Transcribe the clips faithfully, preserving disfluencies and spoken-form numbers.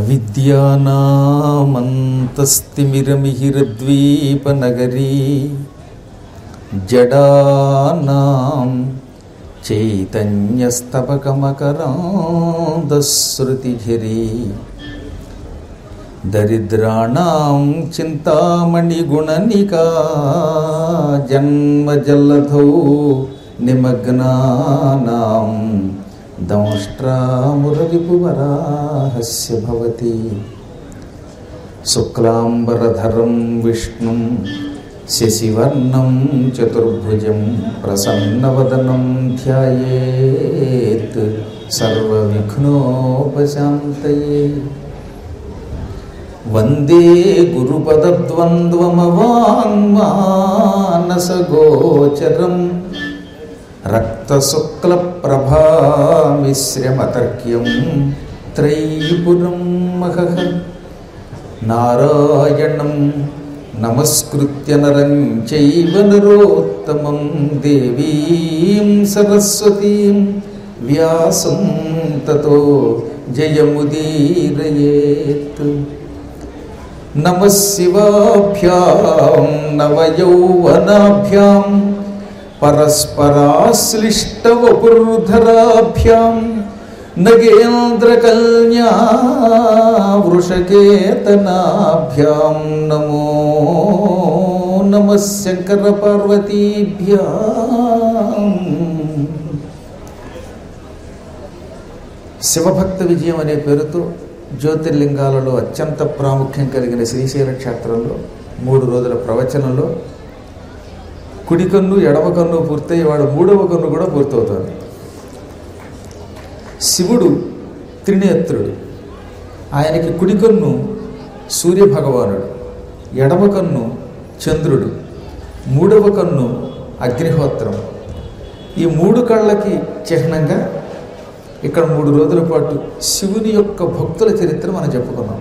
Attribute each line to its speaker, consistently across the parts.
Speaker 1: అవిద్యానామంతస్తిమిరమిహిరద్వీపనగరీ జడానాం చైతన్యస్తబకమకరాంధశ్రుతిఝరీ దరిద్రాణాం చింతామణిగుణనికా జన్మజలధౌ నిమగ్నానాం దంష్ట్రామురరిపువరాహస్య భవతి. శుక్లాంబరధరం విష్ణుం శశివర్ణం చతుర్భుజం ప్రసన్నవదనం ధ్యాయేత్ సర్వవిఘ్నోపశాంతయే. వందే గురుపదద్వంద్వమవాంగ్మానసగోచరం రక్తశుక్లప్రభామిశ్రమతర్క్యం త్రైపురం మహః. నారాయణం నమస్కృత్య నరం చైవ నరోత్తమం దేవీం సరస్వతీం వ్యాసం తతో జయముదీరయేత్. నమః శివాభ్యాం నవయౌవనాభ్యాం పరస్పరాశ్లిష్టవపుర్ధరాభ్యాం నగేంద్రకల్యా వృషకేతనాభ్యాం నమో నమః శంకర పార్వతీభ్యాం. శివభక్త విజయం అనే పేరుతో జ్యోతిర్లింగాలలో అత్యంత ప్రాముఖ్యం కలిగిన శ్రీశైల క్షేత్రంలో మూడు రోజుల ప్రవచనంలో కుడి కన్ను ఎడమ కన్ను పూర్తయి వాడు మూడవ కన్ను కూడా పూర్తవుతుంది. శివుడు త్రినేత్రుడు. ఆయనకి కుడి కన్ను సూర్యభగవానుడు, ఎడమ కన్ను చంద్రుడు, మూడవ కన్ను అగ్నిహోత్రం. ఈ మూడు కళ్ళకి చిహ్నంగా ఇక్కడ మూడు రోజుల పాటు శివుని యొక్క భక్తుల చరిత్ర మనం చెప్పుకున్నాం.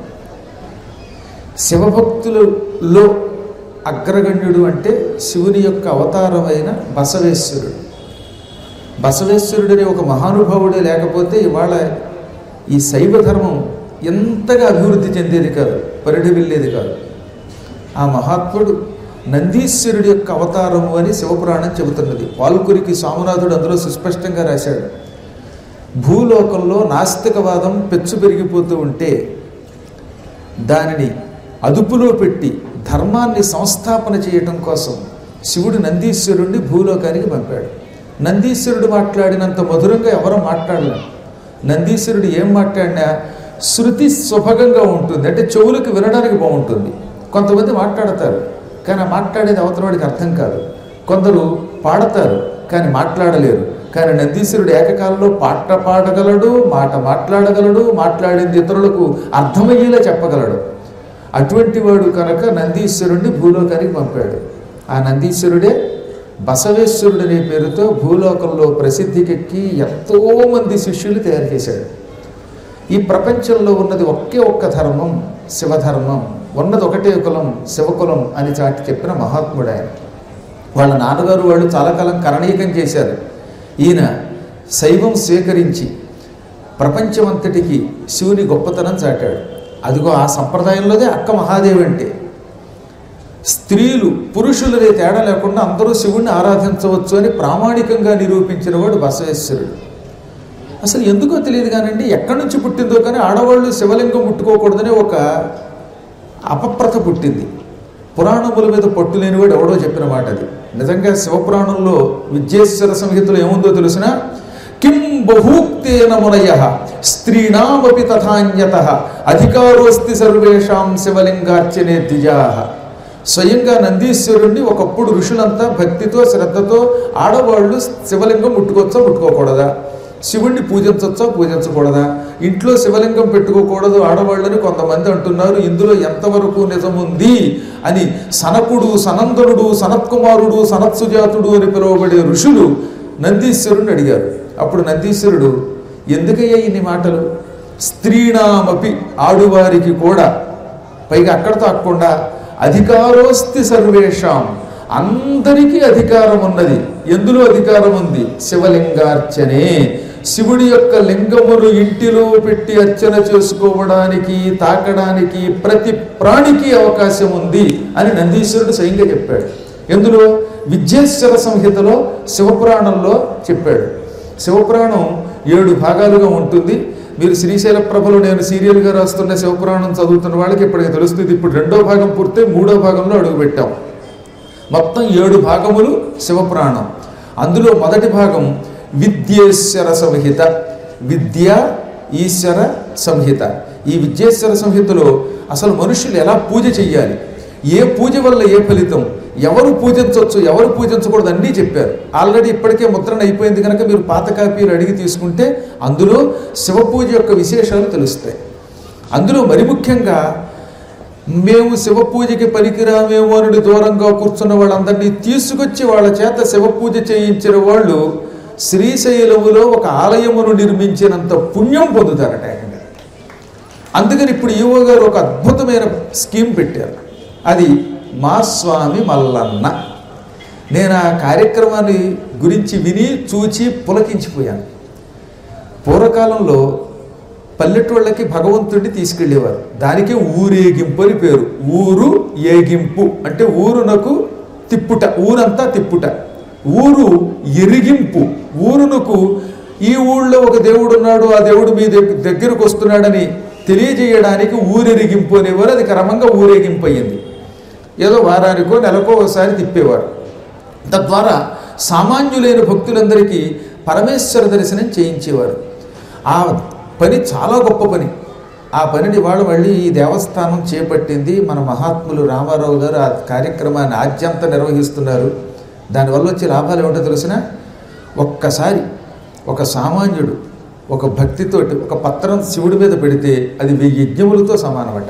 Speaker 1: శివభక్తులలో అగ్రగణ్యుడు అంటే శివుని యొక్క అవతారమైన బసవేశ్వరుడు. బసవేశ్వరుడనే ఒక మహానుభావుడే లేకపోతే ఇవాళ ఈ శైవ ధర్మం ఎంతగా అభివృద్ధి చెందేది కాదు, పరిధి వెళ్ళేది కాదు. ఆ మహాత్ముడు నందీశ్వరుడి యొక్క అవతారము అని శివపురాణం చెబుతున్నది. పాల్కురికి సోమనాథుడు అందులో సుస్పష్టంగా రాశాడు. భూలోకంలో నాస్తికవాదం పెచ్చు పెరిగిపోతూ ఉంటే దానిని అదుపులో పెట్టి ధర్మాన్ని సంస్థాపన చేయటం కోసం శివుడు నందీశ్వరుణ్ణి భూలోకానికి పంపాడు. నందీశ్వరుడు మాట్లాడినంత మధురంగా ఎవరో మాట్లాడలేరు. నందీశ్వరుడు ఏం మాట్లాడినా శృతి సుభగంగా ఉంటుంది, అంటే చెవులకు వినడానికి బాగుంటుంది. కొంతమంది మాట్లాడతారు కానీ మాట్లాడేది అవతల వాడికి అర్థం కాదు. కొందరు పాడతారు కానీ మాట్లాడలేరు. కానీ నందీశ్వరుడు ఏకకాలంలో పాట పాడగలడు, మాట మాట్లాడగలడు, మాట్లాడింది ఇతరులకు అర్థమయ్యేలా చెప్పగలడు. అటువంటి వాడు కనుక నందీశ్వరుడిని భూలోకానికి పంపాడు. ఆ నందీశ్వరుడే బసవేశ్వరుడు అనే పేరుతో భూలోకంలో ప్రసిద్ధికెక్కి ఎంతోమంది శిష్యులు తయారు చేశాడు. ఈ ప్రపంచంలో ఉన్నది ఒకే ఒక్క ధర్మం, శివధర్మం. ఉన్నది ఒకటే కులం, శివకులం అని చాటి చెప్పిన మహాత్ముడు ఆయన. వాళ్ళ నాన్నగారు వాళ్ళు చాలా కాలం కరణీకం చేశారు. ఈయన శైవం స్వీకరించి ప్రపంచమంతటికి శివుని గొప్పతనం చాటాడు. అదిగో ఆ సంప్రదాయంలోదే అక్క మహాదేవి అంటే స్త్రీలు పురుషులనే తేడా లేకుండా అందరూ శివుణ్ణి ఆరాధించవచ్చు అని ప్రామాణికంగా నిరూపించిన వాడు బసవేశ్వరుడు. అసలు ఎందుకో తెలియదు కానండి, ఎక్కడి నుంచి పుట్టిందో కానీ ఆడవాళ్ళు శివలింగం ముట్టుకోకూడదనే ఒక అపప్రథ పుట్టింది. పురాణముల మీద పట్టు లేనివాడు ఎవడో చెప్పిన మాట అది. నిజంగా శివపురాణంలో విద్యేశ్వర సంహితలో ఏముందో తెలుసిన కిం బహూక్తేన మునయః స్త్రీణామపి తథాన్యతః అధికారోస్తి సర్వేషాం శివలింగార్చనే ద్విజాః. స్వయంగా నందీశ్వరుణ్ణి ఒకప్పుడు ఋషులంతా భక్తితో శ్రద్ధతో ఆడవాళ్ళు శివలింగం ముట్టుకోవచ్చా ముట్టుకోకూడదా, శివుణ్ణి పూజించవచ్చా పూజించకూడదా, ఇంట్లో శివలింగం పెట్టుకోకూడదు ఆడవాళ్ళని కొంతమంది అంటున్నారు. ఇందులో ఎంతవరకు నిజముంది అని సనకుడు, సనందనుడు, సనత్కుమారుడు, సనత్సుజాతుడు అని పిలువబడే ఋషులు నందీశ్వరుని అడిగారు. అప్పుడు నందీశ్వరుడు ఎందుకయ్యా ఇన్ని మాటలు, స్త్రీణామపి ఆడువారికి కూడా, పైగా అక్కడ తాకుండా అధికారోస్తి సర్వేషాం అందరికీ అధికారం ఉన్నది. ఎందులో అధికారం ఉంది? శివలింగార్చనే, శివుడి యొక్క లింగమును ఇంటిలో పెట్టి అర్చన చేసుకోవడానికి తాకడానికి ప్రతి ప్రాణికి అవకాశం ఉంది అని నందీశ్వరుడు స్వయంగా చెప్పాడు. ఎందులో? విద్యేశ్వర సంహితలో శివపురాణంలో చెప్పాడు. శివపురాణం ఏడు భాగాలుగా ఉంటుంది. మీరు శ్రీశైల ప్రభలో నేను సీరియల్గా రాస్తున్న శివపురాణం చదువుతున్న వాళ్ళకి ఇప్పటికి తెలుస్తుంది. ఇప్పుడు రెండో భాగం పూర్తి మూడో భాగంలో అడుగుపెట్టాం. మొత్తం ఏడు భాగములు శివపురాణం. అందులో మొదటి భాగం విద్యేశ్వర సంహిత, విద్య ఈశ్వర సంహిత. ఈ విద్యేశ్వర సంహితలో అసలు మనుషులు ఎలా పూజ చెయ్యాలి, ఏ పూజ వల్ల ఏ ఫలితం, ఎవరు పూజించవచ్చు ఎవరు పూజించకూడదు అన్నీ చెప్పారు. ఆల్రెడీ ఇప్పటికే ముద్రణ అయిపోయింది కనుక మీరు పాత కాపీలు అడిగి తీసుకుంటే అందులో శివ పూజ యొక్క విశేషాలు తెలుస్తాయి. అందులో మరి ముఖ్యంగా మేము శివ పూజకి పనికిరామేమో అని దూరంగా కూర్చున్న వాళ్ళందరినీ తీసుకొచ్చి వాళ్ళ చేత శివ పూజ చేయించిన వాళ్ళు శ్రీశైలములో ఒక ఆలయమును నిర్మించినంత పుణ్యం పొందుతారట. అందుకని ఇప్పుడు ఈవో గారు ఒక అద్భుతమైన స్కీమ్ పెట్టారు. అది మా స్వామి మల్లన్న. నేను ఆ కార్యక్రమాన్ని గురించి విని చూచి పులకించిపోయాను. పూర్వకాలంలో పల్లెటూళ్ళకి భగవంతుడిని తీసుకెళ్ళేవారు. దానికి ఊరేగింపు అని పేరు. ఊరు ఏగింపు అంటే ఊరునకు తిప్పుట, ఊరంతా తిప్పుట. ఊరు ఎరిగింపు, ఊరునకు ఈ ఊళ్ళో ఒక దేవుడు ఉన్నాడు, ఆ దేవుడు మీ దగ్గరకు వస్తున్నాడని తెలియజేయడానికి ఊరెరిగింపు అనేవారు. అది క్రమంగా ఊరేగింపు అయ్యింది. ఏదో వారానికో నెలకో ఒకసారి తిప్పేవారు. తద్వారా సామాన్యులైన భక్తులందరికీ పరమేశ్వర దర్శనం చేయించేవారు. ఆ పని చాలా గొప్ప పని. ఆ పనిని వాళ్ళు మళ్ళీ ఈ దేవస్థానం చేపట్టింది. మన మహాత్ములు రామారావు గారు ఆ కార్యక్రమాన్ని ఆద్యంత నిర్వహిస్తున్నారు. దానివల్ల వచ్చే లాభాలు ఏమిటో తెలిసిన, ఒక్కసారి ఒక సామాన్యుడు ఒక భక్తితోటి ఒక పత్రం శివుడి మీద పెడితే అది వెయ్యి యజ్ఞములతో సమానమట.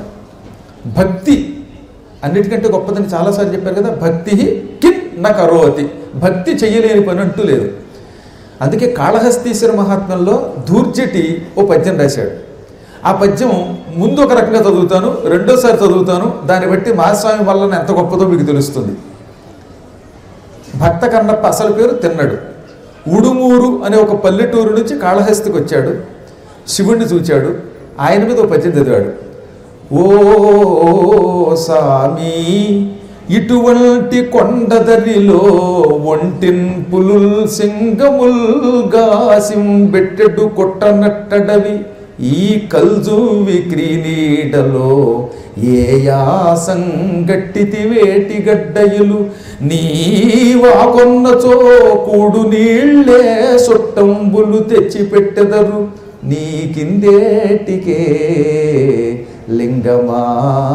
Speaker 1: భక్తి అన్నిటికంటే గొప్పదని చాలాసార్లు చెప్పారు కదా. భక్తి కిం న కరోతి, భక్తి చెయ్యలేని పని అంటూ లేదు. అందుకే కాళహస్తీశ్వర మహాత్మ్యంలో ధూర్జటి ఓ పద్యం రాశాడు. ఆ పద్యం ముందు ఒక రకంగా చదువుతాను, రెండోసారి చదువుతాను. దాన్ని బట్టి మహాస్వామి వలన ఎంత గొప్పదో మీకు తెలుస్తుంది. భక్త కన్నప్ప అసలు పేరు తిన్నడు. ఉడుమూరు అనే ఒక పల్లెటూరు నుంచి కాళహస్తికి వచ్చాడు. శివుణ్ణి చూచాడు. ఆయన మీద ఒక పద్యం చదివాడు. ఓ సామి ఇటువంటి కొండదరిలో ఒంటిన్ పులుల్ సింగముల్ గాసిం బెట్టెడు కొట్టనట్టడవి ఈ కల్జువి క్రీనీడలో ఏ యాసంగట్టితి వేటి గడ్డయులు నీవాకొన్నచో కూడు నీళ్లే సొట్టంబులు తెచ్చిపెట్టెదరు నీకిందేటికే లింగమా.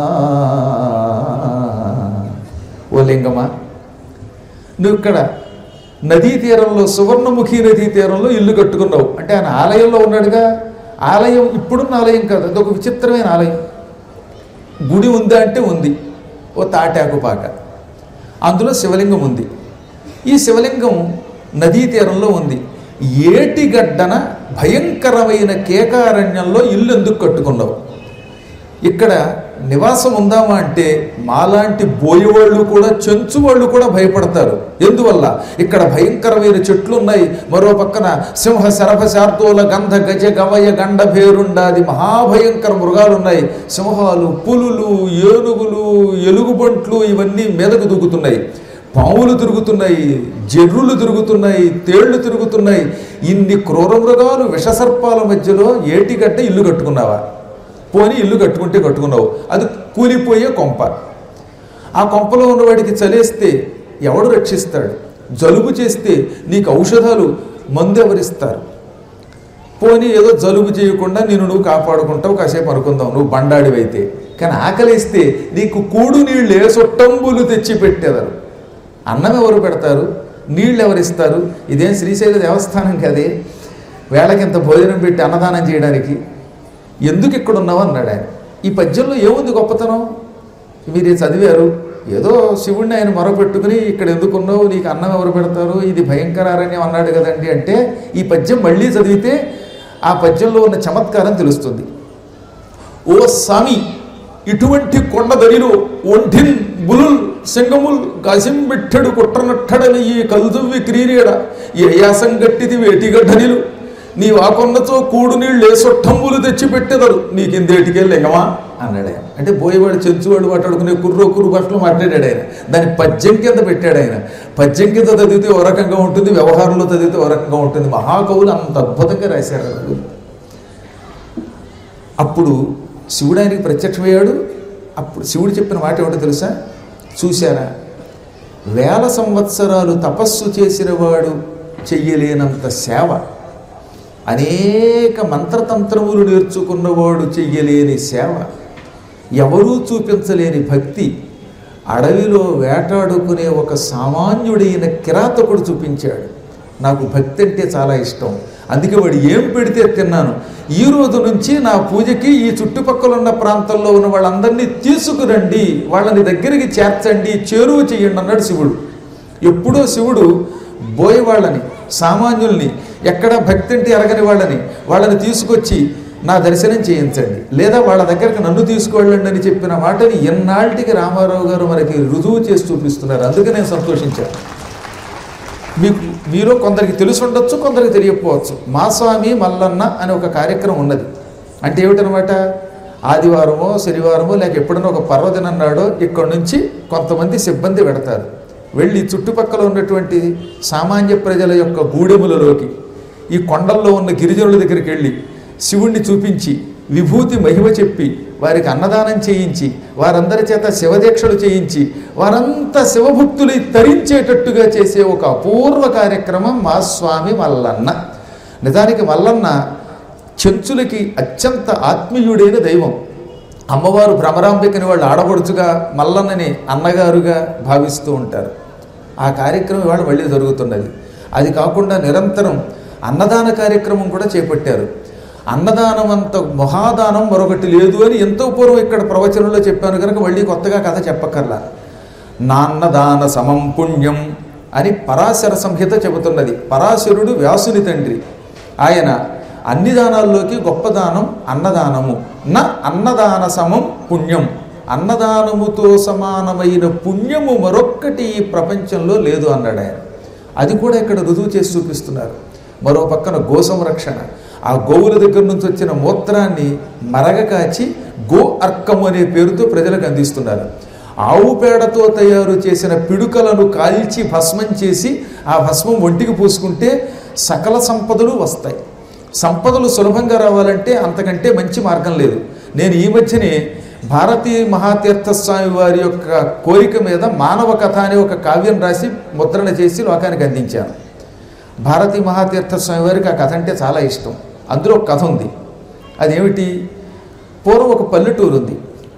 Speaker 1: ఓ లింగమా, నువ్వు ఇక్కడ నదీ తీరంలో సువర్ణముఖి నదీ తీరంలో ఇల్లు కట్టుకున్నావు. అంటే ఆయన ఆలయంలో ఉన్నాడుగా. ఆలయం ఇప్పుడున్న ఆలయం కాదు, అదొక విచిత్రమైన ఆలయం. గుడి ఉందా అంటే ఉంది. ఓ తాటాకుపాక, అందులో శివలింగం ఉంది. ఈ శివలింగం నదీ తీరంలో ఉంది. ఏటిగడ్డన భయంకరమైన కేకారణ్యంలో ఇల్లు ఎందుకు కట్టుకున్నావు? ఇక్కడ నివాసం ఉందామా అంటే మాలాంటి బోయేవాళ్ళు కూడా చెంచు వాళ్ళు కూడా భయపడతారు. ఎందువల్ల? ఇక్కడ భయంకరమైన చెట్లు ఉన్నాయి. మరో పక్కన సింహ శరభ శార్దూల గంధ గజ గవయ గండ భేరుండాది మహాభయంకర మృగాలు ఉన్నాయి. సింహాలు, పులులు, ఏనుగులు, ఎలుగుబంట్లు ఇవన్నీ మీదకు దూకుతున్నాయి. పాములు తిరుగుతున్నాయి, జర్రులు తిరుగుతున్నాయి, తేళ్లు తిరుగుతున్నాయి. ఇన్ని క్రూర మృగాలు విషసర్పాల మధ్యలో ఏటిగడ్డ ఇల్లు కట్టుకున్నావా? పోనీ ఇల్లు కట్టుకుంటే కట్టుకున్నావు, అది కూలిపోయే కొంప. ఆ కొంపలో ఉన్నవాడికి చలేస్తే ఎవడు రక్షిస్తాడు? జలుబు చేస్తే నీకు ఔషధాలు మందు ఎవరిస్తారు? పోనీ ఏదో జలుబు చేయకుండా నేను నువ్వు కాపాడుకుంటావు, కాసేపు అనుకుందాం నువ్వు బండాడివైతే. కానీ ఆకలిస్తే నీకు కూడు నీళ్ళే సొట్టంబులు తెచ్చి పెట్టేదారు. అన్నం ఎవరు పెడతారు? నీళ్ళు ఎవరిస్తారు? ఇదేం శ్రీశైల దేవస్థానం కదే వేళకింత భోజనం పెట్టి అన్నదానం చేయడానికి. ఎందుకు ఇక్కడ ఉన్నావు అన్నాడు ఆయన. ఈ పద్యంలో ఏముంది గొప్పతనం? మీరు చదివారు, ఏదో శివుణ్ణి ఆయన మొరపెట్టుకుని ఇక్కడ ఎందుకున్నావు, నీకు అన్నం ఎవరు పెడతారు, ఇది భయంకర అరణ్యం అన్నాడు కదండి అంటే ఈ పద్యం మళ్ళీ చదివితే ఆ పద్యంలో ఉన్న చమత్కారం తెలుస్తుంది. ఓ స్వామి ఇటువంటి కొండదరిలో ఒంటిన్ బులుల్ సింగముల్ గసింబిట్టెడు కుట్రనట్టడని ఈ కలుదువ్వి క్రీరేడ ఏ యాసం గట్టిది వేటిగడ్డనిలు నీ వాకొన్నతో కూడు నీళ్ళు లేసొట్టంబులు తెచ్చిపెట్టేదారు నీకిందేటికే లింగమా అన్నాడు ఆయన. అంటే బోయేవాడు చెంచువాడు మాట్లాడుకునే కుర్రో కుర్రు భాషలో మాట్లాడాడు ఆయన. దాన్ని పద్యం కింద పెట్టాడు ఆయన. పద్యం కింద చదివితే ఓ రకంగా ఉంటుంది, వ్యవహారంలో చదివితే ఓ రకంగా ఉంటుంది. మహాకవులు అంత అద్భుతంగా రాశారు. అప్పుడు శివుడు ఆయనకి ప్రత్యక్షమయ్యాడు. అప్పుడు శివుడు చెప్పిన మాట ఏమిటో తెలుసా? చూశారా, వేల సంవత్సరాలు తపస్సు చేసిన వాడు చెయ్యలేనంత సేవ, అనేక మంత్రతంత్రములు నేర్చుకున్నవాడు చెయ్యలేని సేవ, ఎవరూ చూపించలేని భక్తి అడవిలో వేటాడుకునే ఒక సామాన్యుడైన కిరాతకుడు చూపించాడు. నాకు భక్తి అంటే చాలా ఇష్టం, అందుకే వాడు ఏం పెడితే తిన్నాను. ఈ రోజు నుంచి నా పూజకి ఈ చుట్టుపక్కల ఉన్న ప్రాంతంలో ఉన్న వాళ్ళందరినీ తీసుకురండి, వాళ్ళని దగ్గరికి చేర్చండి, చేరువ చెయ్యండి అన్నాడు శివుడు. ఎప్పుడో శివుడు బోయే వాళ్ళని, సామాన్యుల్ని, ఎక్కడ భక్తి అంటే ఎరగని వాళ్ళని వాళ్ళని తీసుకొచ్చి నా దర్శనం చేయించండి, లేదా వాళ్ళ దగ్గరకు నన్ను తీసుకువెళ్ళండి అని చెప్పిన మాటని ఎన్నాళ్ళకి రామారావు గారు మనకి రుజువు చేసి చూపిస్తున్నారు. అందుకే నేను సంతోషించాను. మీకు మీరు కొందరికి తెలిసి ఉండొచ్చు, కొందరికి తెలియకపోవచ్చు. మా స్వామి మల్లన్న అనే ఒక కార్యక్రమం ఉన్నది. అంటే ఏమిటనమాట, ఆదివారమో శనివారమో లేక ఎప్పుడైనా ఒక పర్వదినం నాడో ఇక్కడ నుంచి కొంతమంది సిబ్బంది పెడతారు. వెళ్ళి చుట్టుపక్కల ఉన్నటువంటి సామాన్య ప్రజల యొక్క గూడెములలోకి, ఈ కొండల్లో ఉన్న గిరిజనుల దగ్గరికి వెళ్ళి శివుణ్ణి చూపించి విభూతి మహిమ చెప్పి వారికి అన్నదానం చేయించి వారందరి చేత శివదీక్షలు చేయించి వారంతా శివభక్తులు తరించేటట్టుగా చేసే ఒక అపూర్వ కార్యక్రమం మా స్వామి మల్లన్న. నిజానికి మల్లన్న చెంచులకి అత్యంత ఆత్మీయుడైన దైవం. అమ్మవారు భ్రమరాంబికని వాళ్ళు ఆడపడుచుగా, మల్లన్నని అన్నగారుగా భావిస్తూ ఉంటారు. ఆ కార్యక్రమం ఇవాళ మళ్ళీ జరుగుతున్నది. అది కాకుండా నిరంతరం అన్నదాన కార్యక్రమం కూడా చేపట్టారు. అన్నదానం అంత మహాదానం మరొకటి లేదు అని ఎంతో పూర్వం ఇక్కడ ప్రవచనంలో చెప్పాను కనుక మళ్ళీ కొత్తగా కథ చెప్పక్కర్లా. నాన్నదాన సమం పుణ్యం అని పరాశర సంహిత చెబుతున్నది. పరాశరుడు వ్యాసుని తండ్రి. ఆయన అన్ని దానాల్లోకి గొప్ప దానం అన్నదానము. నా అన్నదాన సమం పుణ్యం, అన్నదానముతో సమానమైన పుణ్యము మరొక్కటి ఈ ప్రపంచంలో లేదు అన్నాడు ఆయన. అది కూడా ఇక్కడ రుజువు చేసి చూపిస్తున్నారు. మరో పక్కన గో సంరక్షణ, ఆ గోవుల దగ్గర నుంచి వచ్చిన మూత్రాన్ని మరగ కాచి గో అర్కం అనే పేరుతో ప్రజలకు అందిస్తున్నారు. ఆవు పేడతో తయారు చేసిన పిడుకలను కాల్చి భస్మం చేసి ఆ భస్మం ఒంటికి పూసుకుంటే సకల సంపదలు వస్తాయి. సంపదలు సులభంగా రావాలంటే అంతకంటే మంచి మార్గం లేదు. నేను ఈ మధ్యనే భారతీ మహాతీర్థస్వామి వారి యొక్క కోరిక మీద మానవ కథ అనే ఒక కావ్యం రాసి ముద్రణ చేసి లోకానికి అందించాను. భారతీ మహాతీర్థస్వామి వారికి ఆ కథ అంటే చాలా ఇష్టం. అందులో ఒక కథ ఉంది. అదేమిటి, పూర్వం ఒక పల్లెటూరు ఉంది.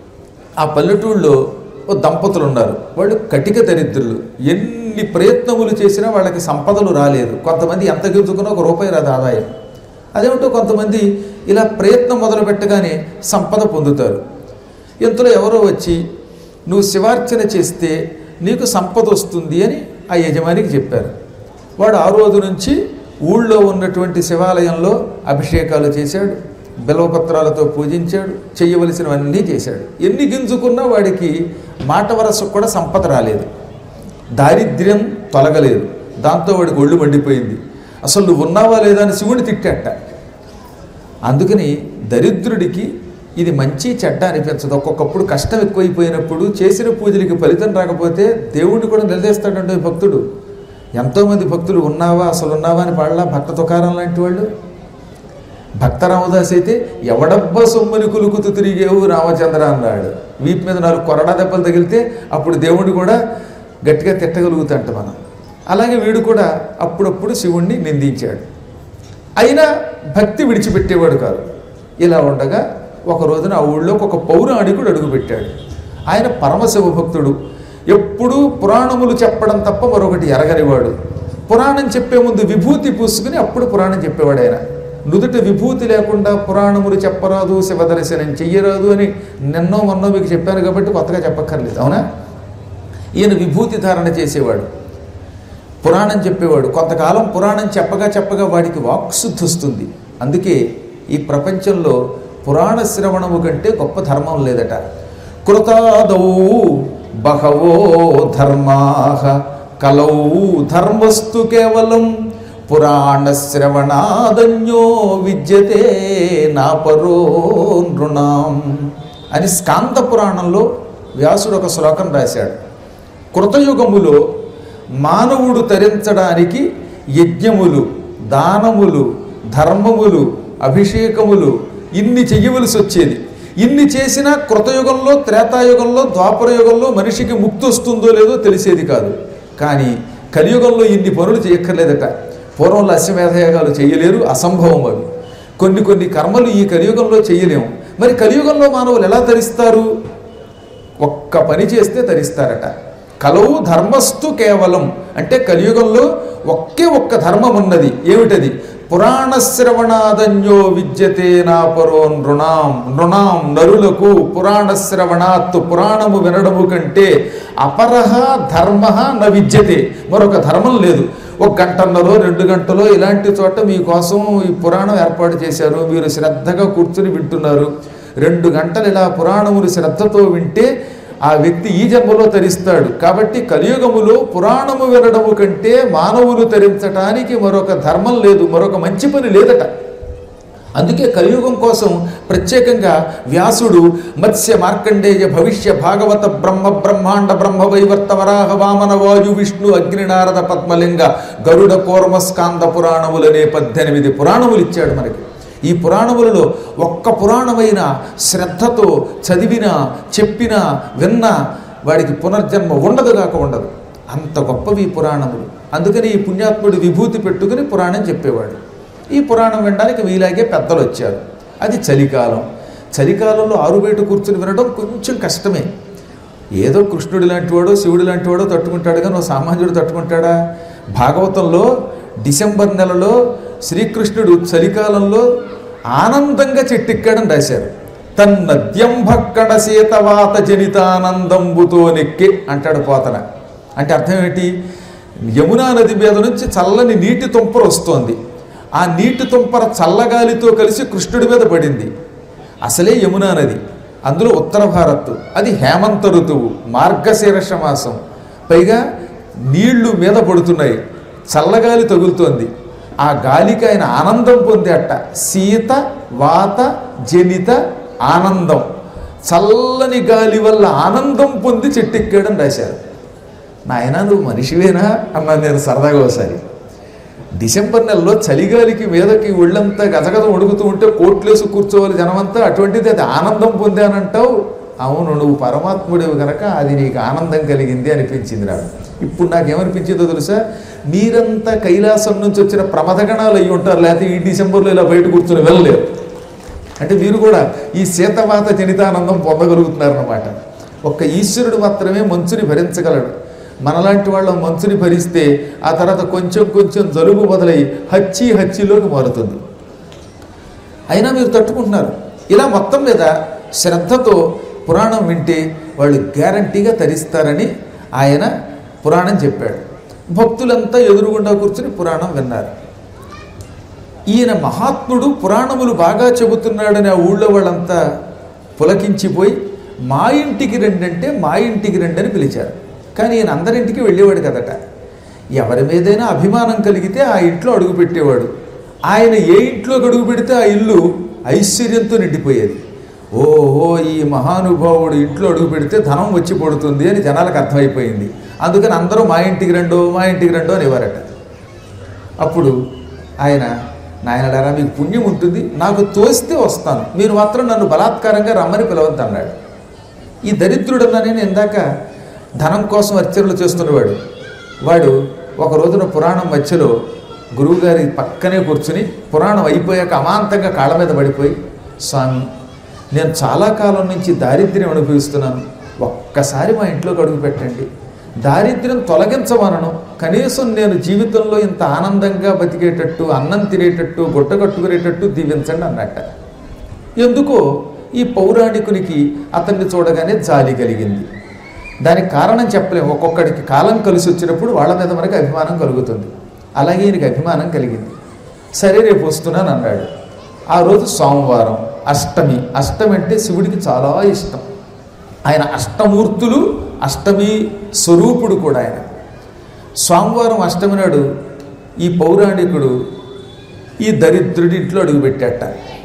Speaker 1: ఆ పల్లెటూరులో ఓ దంపతులు ఉన్నారు. వాళ్ళు కటిక దరిద్రులు. ఎన్ని ప్రయత్నములు చేసినా వాళ్ళకి సంపదలు రాలేదు. కొంతమంది ఎంత గెలుచుకున్నా ఒక రూపాయి రాదు ఆదాయం. అదేమిటో కొంతమంది ఇలా ప్రయత్నం మొదలు పెట్టగానే సంపద పొందుతారు. ఇంతలో ఎవరో వచ్చి నువ్వు శివార్చన చేస్తే నీకు సంపద వస్తుంది అని ఆ యజమానికి చెప్పారు. వాడు ఆ రోజు నుంచి ఊళ్ళో ఉన్నటువంటి శివాలయంలో అభిషేకాలు చేశాడు, బిల్వపత్రాలతో పూజించాడు, చేయవలసినవన్నీ చేశాడు. ఎన్ని గింజుకున్నా వాడికి మాట వరసకు కూడా సంపద రాలేదు, దారిద్ర్యం తొలగలేదు. దాంతో వాడికి ఒళ్ళు మండిపోయింది. అసలు నువ్వు ఉన్నావా లేదా అని శివుని తిట్టేట. అందుకని దరిద్రుడికి ఇది మంచి చెడ్డ అనిపించదు. ఒక్కొక్కప్పుడు కష్టం ఎక్కువైపోయినప్పుడు చేసిన పూజలకి ఫలితం రాకపోతే దేవుడిని కూడా నిలదీస్తాడంటే భక్తుడు. ఎంతోమంది భక్తులు ఉన్నావా అసలు ఉన్నావా అని పాడలా భక్త తుకారం లాంటి వాళ్ళు. భక్త రామదాస్ అయితే ఎవడబ్బా సొమ్ముని కులుకుతూ తిరిగేవు రామచంద్ర అన్నాడు. వీపు మీద నాలుగు కొరడా దెబ్బలు తగిలితే అప్పుడు దేవుడిని కూడా గట్టిగా తిట్టగలుగుతాంట మనం. అలాగే వీడు కూడా అప్పుడప్పుడు శివుణ్ణి నిందించాడు. అయినా భక్తి విడిచిపెట్టేవాడు కాదు. ఇలా ఉండగా ఒక రోజున ఆ ఊళ్ళోకి ఒక పౌరాణికుడు అడుగుపెట్టాడు. ఆయన పరమశివ భక్తుడు. ఎప్పుడూ పురాణములు చెప్పడం తప్ప మరొకటి ఎరగనివాడు. పురాణం చెప్పే ముందు విభూతి పూసుకుని అప్పుడు పురాణం చెప్పేవాడు ఆయన. నుదుట విభూతి లేకుండా పురాణములు చెప్పరాదు, శివదర్శనం చెయ్యరాదు అని నిన్నో మొన్నో మీకు చెప్పాను కాబట్టి కొత్తగా చెప్పక్కర్లేదు, అవునా? ఈయన విభూతి ధారణ చేసేవాడు, పురాణం చెప్పేవాడు. కొంతకాలం పురాణం చెప్పగా చెప్పగా వాడికి వాక్శుద్ధి వస్తుంది. అందుకే ఈ ప్రపంచంలో పురాణ శ్రవణము కంటే గొప్ప ధర్మం లేదట. కృతాదౌ బహవో ధర్మాః కలౌ ధర్మస్తు కేవలం పురాణశ్రవణాదన్యో విద్యతే నాపరో నృణాం అని స్కాంద పురాణంలో వ్యాసుడు ఒక శ్లోకం రాశాడు. కృతయుగములో మానవుడు తరించడానికి యజ్ఞములు, దానములు, ధర్మములు, అభిషేకములు ఇన్ని చెయ్యవలసి వచ్చేది. ఇన్ని చేసినా కృతయుగంలో, త్రేతాయుగంలో, ద్వాపరయుగంలో మనిషికి ముక్తి వస్తుందో లేదో తెలిసేది కాదు. కానీ కలియుగంలో ఇన్ని పనులు చేయక్కర్లేదట. పూర్వంలో అశ్వమేధయాగాలు చేయలేరు, అసంభవం అవి. కొన్ని కొన్ని కర్మలు ఈ కలియుగంలో చేయలేము. మరి కలియుగంలో మానవులు ఎలా తరిస్తారు? ఒక్క పని చేస్తే తరిస్తారట. కలవు ధర్మస్తు కేవలం అంటే కలియుగంలో ఒకే ఒక్క ధర్మం ఉన్నది. ఏమిటది? పురాణశ్రవణాదన్యో విద్యతే నాపరో నృణాం. నృణాం నరులకు పురాణశ్రవణాత్తు పురాణము వినడము కంటే అపరహ ధర్మ న విద్యతే మరొక ధర్మం లేదు. ఒక గంటన్నరో రెండు గంటలో ఇలాంటి చోట మీకోసం ఈ పురాణం ఏర్పాటు చేశారు. మీరు శ్రద్ధగా కూర్చుని వింటున్నారు. రెండు గంటలు ఇలా పురాణములు శ్రద్ధతో వింటే ఆ వ్యక్తి ఈ జన్మలో తరిస్తాడు. కాబట్టి కలియుగములో పురాణము వినడము కంటే మానవులు తరించటానికి మరొక ధర్మం లేదు, మరొక మంచి పని లేదట. అందుకే కలియుగం కోసం ప్రత్యేకంగా వ్యాసుడు మత్స్య మార్కండేయ భవిష్య భాగవత బ్రహ్మ బ్రహ్మాండ బ్రహ్మ వైవర్త వరాహ వామన వాయు విష్ణు అగ్ని నారద పద్మలింగ గరుడ కూర్మ స్కాంద పురాణములనే పద్దెనిమిది పురాణములు ఇచ్చాడు మనకి. ఈ పురాణములలో ఒక్క పురాణమైన శ్రద్ధతో చదివినా, చెప్పినా, విన్నా వాడికి పునర్జన్మ ఉండదుగాక ఉండదు. అంత గొప్పవి ఈ పురాణములు. అందుకని ఈ పుణ్యాత్ముడు విభూతి పెట్టుకుని పురాణం చెప్పేవాడు. ఈ పురాణం వినడానికి వీలాగే పెద్దలు వచ్చారు. అది చలికాలం. చలికాలంలో ఆరుబయట కూర్చుని వినడం కొంచెం కష్టమే. ఏదో కృష్ణుడి లాంటి వాడో శివుడి లాంటి వాడో తట్టుకుంటాడు, కానీ ఓ సామాన్యుడు తట్టుకుంటాడా? భాగవతంలో డిసెంబర్ నెలలో శ్రీకృష్ణుడు చలికాలంలో ఆనందంగా చెట్టెక్కాడని రాశారు. తన్నద్యంభక్కడ శీతవాత జనితానందంబుతో నెక్కి అంటాడు పోతన. అంటే అర్థం ఏంటి? యమునా నది మీద నుంచి చల్లని నీటి తుంపర వస్తోంది. ఆ నీటి తుంపర చల్లగాలితో కలిసి కృష్ణుడి మీద పడింది. అసలే యమునా నది, అందులో ఉత్తర భారత్, అది హేమంత ఋతువు, మార్గశీర్ష మాసం. పైగా నీళ్లు మీద పడుతున్నాయి, చల్లగాలి తగులుతోంది. ఆ గాలికి ఆయన ఆనందం పొందేట. శీత వాత జనిత ఆనందం, చల్లని గాలి వల్ల ఆనందం పొంది చెట్టెక్కాడని రాశారు. నాయన నువ్వు మనిషివేనా అన్నాను నేను సరదాగా ఒకసారి. డిసెంబర్ నెలలో చలిగాలికి మీదకి ఒళ్ళంతా గజగజ ఉడుకుతూ ఉంటే కోట్లేసి కూర్చోవాలి జనమంతా, అటువంటిది అది ఆనందం పొందానంటావు. అవును, నువ్వు పరమాత్ముడివి కనుక అది నీకు ఆనందం కలిగింది అనిపించింది నాకు. ఇప్పుడు నాకేమనిపించిందో తెలుసా? మీరంతా కైలాసం నుంచి వచ్చిన ప్రమథగణాలు అయ్యి ఉంటారు, లేకపోతే ఈ డిసెంబర్లో ఇలా బయట కూర్చొని వెళ్ళలేరు. అంటే మీరు కూడా ఈ శీతవాత జనితానందం పొందగలుగుతున్నారన్నమాట. ఒక్క ఈశ్వరుడు మాత్రమే మంచుని భరించగలడు. మనలాంటి వాళ్ళ మంచుని భరిస్తే ఆ తర్వాత కొంచెం కొంచెం జలుబు మొదలై హచ్చి హచ్చిలోకి మారుతుంది. అయినా మీరు తట్టుకుంటున్నారు. ఇలా మొత్తం మీద శ్రద్ధతో పురాణం వింటే వాళ్ళు గ్యారంటీగా తరిస్తారని ఆయన పురాణం చెప్పాడు. భక్తులంతా ఎదురుగుండా కూర్చుని పురాణం విన్నారు. ఈయన మహాత్ముడు పురాణములు బాగా చెబుతున్నాడని ఆ ఊళ్ళో వాళ్ళంతా పులకించిపోయి మా ఇంటికి రండంటే మా ఇంటికి రండి అని పిలిచారు. కానీ ఈయన అందరింటికి వెళ్ళేవాడు కదట. ఎవరి మీదైనా అభిమానం కలిగితే ఆ ఇంట్లో అడుగు పెట్టేవాడు. ఆయన ఏ ఇంట్లోకి అడుగు పెడితే ఆ ఇల్లు ఐశ్వర్యంతో నిండిపోయేది. ఓహో, ఈ మహానుభావుడు ఇంట్లో అడుగు పెడితే ధనం వచ్చి పడుతుంది అని జనాలకు అర్థమైపోయింది. అందుకని అందరూ మా ఇంటికి రెండో మా ఇంటికి రెండో అనేవారట. అప్పుడు ఆయన, నాయనలారా మీకు పుణ్యం ఉంటుంది, నాకు తోస్తే వస్తాను, మీరు మాత్రం నన్ను బలాత్కారంగా రమ్మని పిలవద్దు అన్నాడు. ఈ దరిద్రుడన్నా నేను ఇందాక ధనం కోసం అర్చనలు చేస్తున్నవాడు. వాడు ఒక రోజున పురాణం మధ్యలో గురువుగారి పక్కనే కూర్చుని పురాణం అయిపోయాక అమాంతంగా కాళ్ళ మీద పడిపోయి, స్వామి నేను చాలా కాలం నుంచి దారిద్ర్యం అనుభవిస్తున్నాను, ఒక్కసారి మా ఇంట్లోకి అడుగు పెట్టండి, దారిద్ర్యం తొలగించమనను, కనీసం నేను జీవితంలో ఇంత ఆనందంగా బతికేటట్టు, అన్నం తినేటట్టు, గుట్ట కట్టుకునేటట్టు దీవించండి అన్నట్ట. ఎందుకో ఈ పౌరాణికునికి అతన్ని చూడగానే జాలి కలిగింది. దానికి కారణం చెప్పలేము. ఒక్కొక్కడికి కాలం కలిసి వచ్చినప్పుడు వాళ్ళ మీద మనకి అభిమానం కలుగుతుంది. అలాగే ఈయనకి అభిమానం కలిగింది. సరే రేపు వస్తున్నాను అన్నాడు. ఆ రోజు సోమవారం, అష్టమి. అష్టమి అంటే శివుడికి చాలా ఇష్టం. ఆయన ఈ పౌరాణికుడు ఈ దరిద్రుడి ఇంట్లో అడుగు పెట్టాట.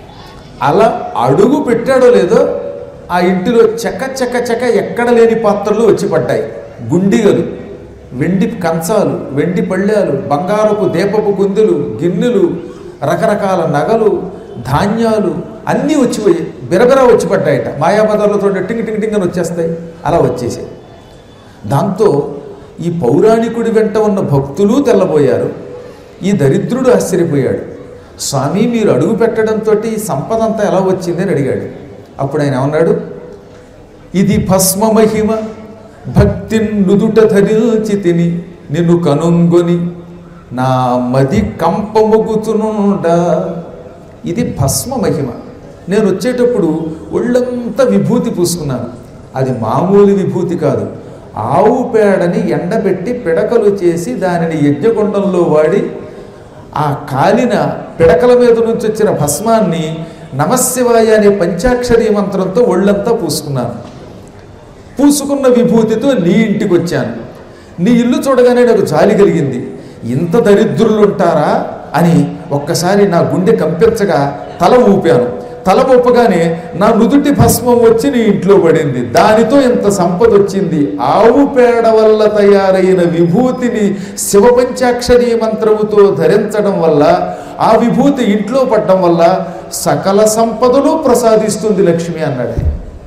Speaker 1: అలా అడుగు పెట్టాడో లేదో ఆ ఇంటిలో చెక్క చెక్క చెక్క ఎక్కడ లేని పాత్రలు వచ్చి పడ్డాయి. గుండిగలు, వెండి కంచాలు, వెండి పళ్ళాలు, బంగారపు దీపపు కుందులు, గిన్నెలు, రకరకాల నగలు, ధాన్యాలు అన్నీ వచ్చిపోయి బిరబిరా వచ్చి పడ్డాయట. మాయాబజార్లతో టింగ్ టింగ్ టింగ్ అని వచ్చేస్తాయి. అలా వచ్చేసాయి. దాంతో ఈ పౌరాణికుడి వెంట ఉన్న భక్తులు తెల్లబోయారు. ఈ దరిద్రుడు ఆశ్చర్యపోయాడు. స్వామి, మీరు అడుగు పెట్టడంతో ఈ సంపద అంతా ఎలా వచ్చింది అని అడిగాడు. అప్పుడు ఆయన ఏమన్నాడు, ఇది భస్మ మహిమ, భక్తి నుదుట ధరించి తిని నిన్ను కనుంగొని నా మది కంపమొగుతునుండా. ఇది భస్మ మహిమ. నేను వచ్చేటప్పుడు ఒళ్ళంతా విభూతి పూసుకున్నాను. అది మామూలు విభూతి కాదు. ఆవు పేడని ఎండబెట్టి పిడకలు చేసి దానిని యజ్ఞకొండంలో వాడి ఆ కాలిన పిడకల మీద నుంచి వచ్చిన భస్మాన్ని నమశివాయ అనే పంచాక్షరీ మంత్రంతో ఒళ్ళంతా పూసుకున్నాను. పూసుకున్న విభూతితో నీ ఇంటికి వచ్చాను. నీ ఇల్లు చూడగానే నాకు జాలి కలిగింది. ఇంత దరిద్రులు ఉంటారా అని ఒక్కసారి నా గుండె కంపించగా తల ఊపాను. తల ఊపగానే నా నుదుటి భస్మం వచ్చి నీ ఇంట్లో పడింది. దానితో ఇంత సంపద వచ్చింది. ఆవు పేడ వల్ల తయారైన విభూతిని శివపంచాక్షరీ మంత్రముతో ధరించడం వల్ల, ఆ విభూతి ఇంట్లో పడడం వల్ల సకల సంపదలు ప్రసాదిస్తుంది లక్ష్మి అన్నాడు.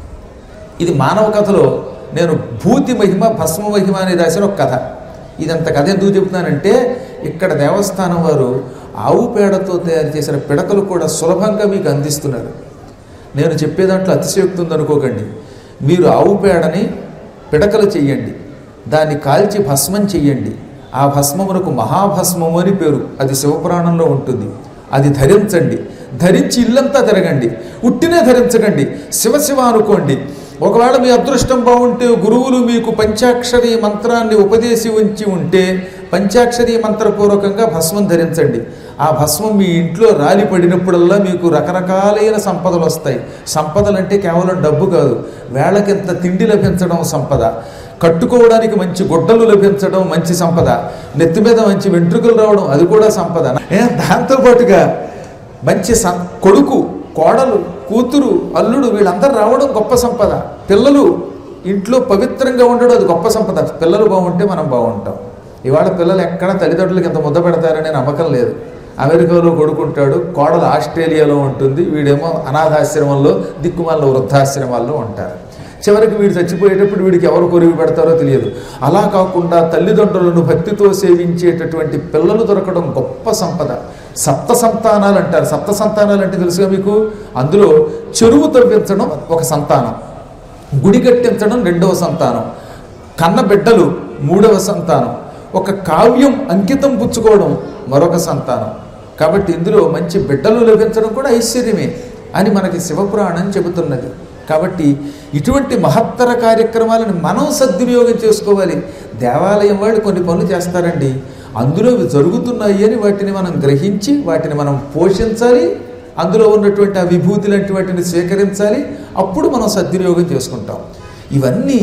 Speaker 1: ఇది మానవ కథలో నేను భూతి మహిమ భస్మ మహిమ అనేది రాసిన ఒక కథ. ఇదంత కథ ఎందుకు చెబుతున్నానంటే, ఇక్కడ దేవస్థానం వారు ఆవు పేడతో తయారు చేసిన పిడకలు కూడా సులభంగా మీకు అందిస్తున్నారు. నేను చెప్పే దాంట్లో అతిశయోక్తి ఉందనుకోకండి. మీరు ఆవు పేడని పిడకలు చెయ్యండి, దాన్ని కాల్చి భస్మం చెయ్యండి. ఆ భస్మమునకు మహాభస్మము అని పేరు. అది శివపురాణంలో ఉంటుంది. అది ధరించండి. ధరించి ఇల్లంతా తిరగండి. ఉట్టినే ధరించకండి, శివశివ అనుకోండి. ఒకవేళ మీ అదృష్టం బాగుంటే గురువులు మీకు పంచాక్షరీ మంత్రాన్ని ఉపదేశి ఉంచి ఉంటే పంచాక్షరీ మంత్రపూర్వకంగా భస్మం ధరించండి. ఆ భస్మం మీ ఇంట్లో రాలి పడినప్పుడల్లా మీకు రకరకాలైన సంపదలు వస్తాయి. సంపదలు అంటే కేవలం డబ్బు కాదు, వేళకింత తిండి లభించడం సంపద, కట్టుకోవడానికి మంచి గుడ్డలు లభించడం మంచి సంపద, నెత్తి మీద మంచి వెంట్రుకలు రావడం అది కూడా సంపద. దాంతోపాటుగా మంచి సం కొడుకు, కోడలు, కూతురు, అల్లుడు వీళ్ళందరూ రావడం గొప్ప సంపద. పిల్లలు ఇంట్లో పవిత్రంగా ఉండడం అది గొప్ప సంపద. పిల్లలు బాగుంటే మనం బాగుంటాం. ఇవాళ పిల్లలు ఎక్కడ తల్లిదండ్రులకి ఇంత ముద్ద పెడతారనే నమ్మకం లేదు. అమెరికాలో కొడుకుంటాడు, కోడలు ఆస్ట్రేలియాలో ఉంటుంది, వీడేమో అనాథాశ్రమంలో దిక్కుమాల వృద్ధాశ్రమాల్లో ఉంటారు. చివరికి వీడు చచ్చిపోయేటప్పుడు వీడికి ఎవరు కొరివి పెడతారో తెలియదు. అలా కాకుండా తల్లిదండ్రులను భక్తితో సేవించేటటువంటి పిల్లలు దొరకడం గొప్ప సంపద. సప్త సంతానాలు అంటారు. సప్త సంతానాలు అంటే తెలుసుగా మీకు? అందులో చెరువు తవ్వించడం ఒక సంతానం, గుడి కట్టించడం రెండవ సంతానం, కన్న బిడ్డలు మూడవ సంతానం, ఒక కావ్యం అంకితం పుచ్చుకోవడం మరొక సంతానం. కాబట్టి ఇందులో మంచి బిడ్డలు లభించడం కూడా ఐశ్వర్యమే అని మనకి శివపురాణం చెబుతున్నది. కాబట్టి ఇటువంటి మహత్తర కార్యక్రమాలను మనం సద్వినియోగం చేసుకోవాలి. దేవాలయం వాళ్ళు కొన్ని పనులు చేస్తారండి, అందులో జరుగుతున్నాయి అని వాటిని మనం గ్రహించి వాటిని మనం పోషించాలి. అందులో ఉన్నటువంటి ఆ విభూతి లాంటి వాటిని స్వీకరించాలి. అప్పుడు మనం సద్వినియోగం చేసుకుంటాం. ఇవన్నీ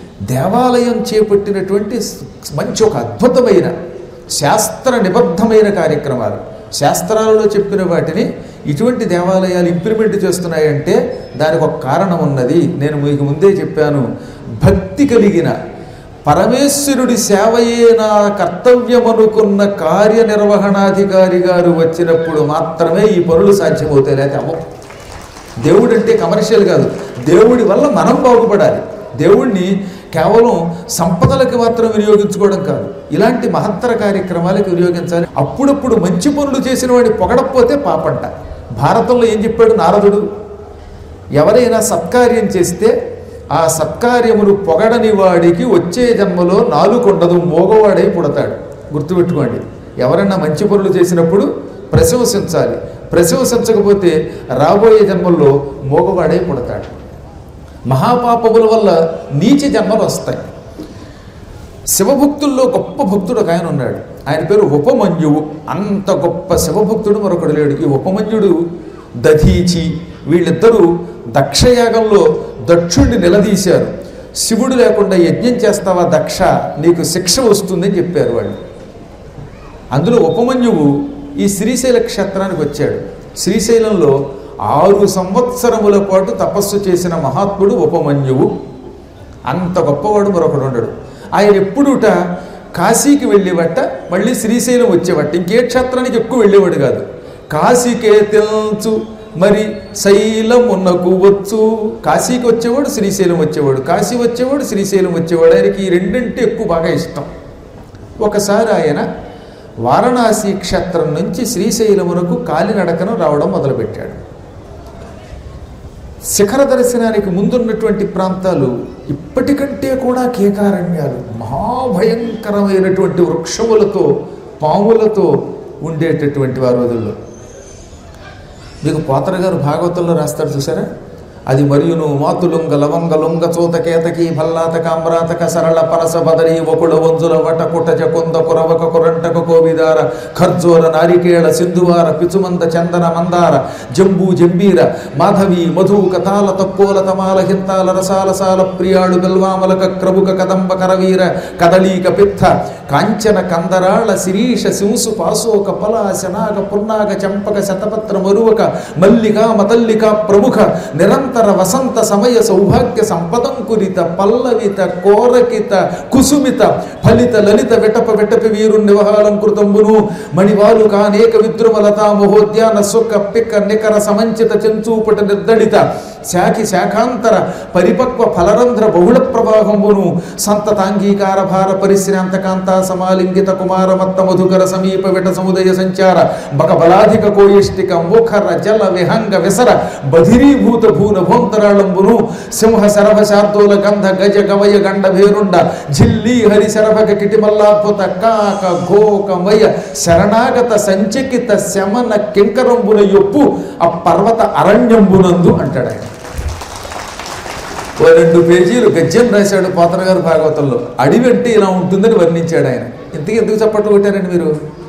Speaker 1: దేవాలయం చేపట్టినటువంటి మంచి ఒక అద్భుతమైన శాస్త్ర నిబద్ధమైన కార్యక్రమాలు. శాస్త్రాలలో చెప్పిన వాటిని ఇటువంటి దేవాలయాలు ఇంప్లిమెంట్ చేస్తున్నాయంటే దానికి ఒక కారణం ఉన్నది. నేను మీకు ముందే చెప్పాను, భక్తి కలిగిన పరమేశ్వరుడి సేవయే నా కర్తవ్యం అనుకున్న కార్యనిర్వహణాధికారి గారు వచ్చినప్పుడు మాత్రమే ఈ పనులు సాధ్యమవుతాయి. లేకపోతే అమ్మో. దేవుడు అంటే కమర్షియల్ కాదు, దేవుడి వల్ల మనం బాగుపడాలి. దేవుణ్ణి కేవలం సంపదలకు మాత్రం వినియోగించుకోవడం కాదు, ఇలాంటి మహత్తర కార్యక్రమాలకు వినియోగించాలి. అప్పుడప్పుడు మంచి పనులు చేసిన వాడిని పొగడకపోతే పాపంట. భారతంలో ఏం చెప్పాడు నారదుడు? ఎవరైనా సత్కార్యం చేస్తే ఆ సత్కార్యమును పొగడని వాడికి వచ్చే జన్మలో నాలుకొండదు, మోగవాడై పుడతాడు. గుర్తుపెట్టుకోండి, ఎవరైనా మంచి పనులు చేసినప్పుడు ప్రశంసించాలి, ప్రశంసించకపోతే రాబోయే జన్మల్లో మోగవాడై పుడతాడు. మహాపాపముల వల్ల నీచ జన్మలు వస్తాయి. శివభక్తుల్లో గొప్ప భక్తుడు ఒక ఆయన ఉన్నాడు, ఆయన పేరు ఉపమన్యువు. అంత గొప్ప శివభక్తుడు మరొకడు లేడు. ఈ ఉపమన్యుడు, దధీచి వీళ్ళిద్దరూ దక్షయాగంలో దక్షుణ్ణి నిలదీశారు. శివుడు లేకుండా యజ్ఞం చేస్తావా దక్ష, నీకు శిక్ష వస్తుందని చెప్పారు వాళ్ళు. అందులో ఉపమన్యువు ఈ శ్రీశైల క్షేత్రానికి వచ్చాడు. శ్రీశైలంలో ఆరు సంవత్సరముల పాటు తపస్సు చేసిన మహాత్ముడు ఉపమన్యువు. అంత గొప్పవాడు మరొకడు ఉండడు. ఆయన ఎప్పుడుట కాశీకి వెళ్ళేవట, మళ్ళీ శ్రీశైలం వచ్చేవట. ఇంకే క్షేత్రానికి ఎక్కువ వెళ్ళేవాడు కాదు. కాశీకే తెలుసు మరి శైలమునకు వచ్చు. కాశీకి వచ్చేవాడు, శ్రీశైలం వచ్చేవాడు, కాశీ వచ్చేవాడు, శ్రీశైలం వచ్చేవాడు. ఆయనకి ఈ రెండింటి ఎక్కువ బాగా ఇష్టం. ఒకసారి ఆయన వారణాసి క్షేత్రం నుంచి శ్రీశైలమునకు కాలినడకను రావడం మొదలుపెట్టాడు. శిఖర దర్శనానికి ముందున్నటువంటి ప్రాంతాలు ఇప్పటికంటే కూడా కేకారణ్యాలు, మహాభయంకరమైనటువంటి వృక్షములతో పాములతో ఉండేటటువంటి వారి రోజుల్లో. మీకు పోతన గారు భాగవతంలో రాస్తాడు చూసారా, అది మరియును మాతులుంగ లవంగ లుంగ చోత కేతకి భల్లాత కామ్రాతక సరళ పరస బదరి వకుళ వంజుల వట కుటజ కొంద కురవక కురంటక కోవిదార ఖర్జోర నారికేళ సింధువార పిచుమంద చందన మందార జంబూ జంబీర మాధవి మధువుక తాళ తప్పోల తమాల హింతాల రసాలసాల ప్రియాళు బెల్వామలక క్రముక కదంబ కరవీర కదలీక పిత్త కాంచన కందరాళ శిరీష శింసు పాశోక పలాశ నాగ పున్నాగ చంపక శతపత్ర మరువక మల్లిక మతల్లిక ప్రముఖ నిరంతర వసంత సమయ సౌభాగ్య సంపదంకురిత పల్లవిత కోరకిత కుసుమిత ఫలిత లలిత విటప విటపి వీరు నివహాలంకృతంబును మణివాలు కానేక విద్రుమలతా మహోద్యాన సుఖ పిక్క నికర సమంచిత చెంచూపట నిర్దళిత శాఖి శాఖాంతర పరిపక్వ ఫలరంధ్ర బహుళ ప్రవాహంబును సంతతాంగీకార భార పరిశ్రాంత కాంతా సమాలింగిత కుమార మత్త మధుకర సమీప విట సముదయ సంచార బక బలాధిక కోయిష్టిక ముఖర జల విహంగ విసర బధిరీభూత భూన భోంతరాళంబును సింహ శరభ శార్దూల గంధ గజ గవయ గండ భేరుండ జిల్లి హరి శరభక కిటిమల్లాద్భుత కాక ఘోకమయ శరణాగత సంచకిత శమన కింకరంబున యొప్పు ఆ పర్వత అరణ్యంబునందు అంటాడు ఆయన. ఓ రెండు పేజీలు గద్యం రాశాడు పోతన గారు భాగవతంలో. అడవి అంటే ఇలా ఉంటుందని వర్ణించాడు ఆయన. ఇంతకీ ఎందుకు చప్పట్లు కొట్టారండి మీరు?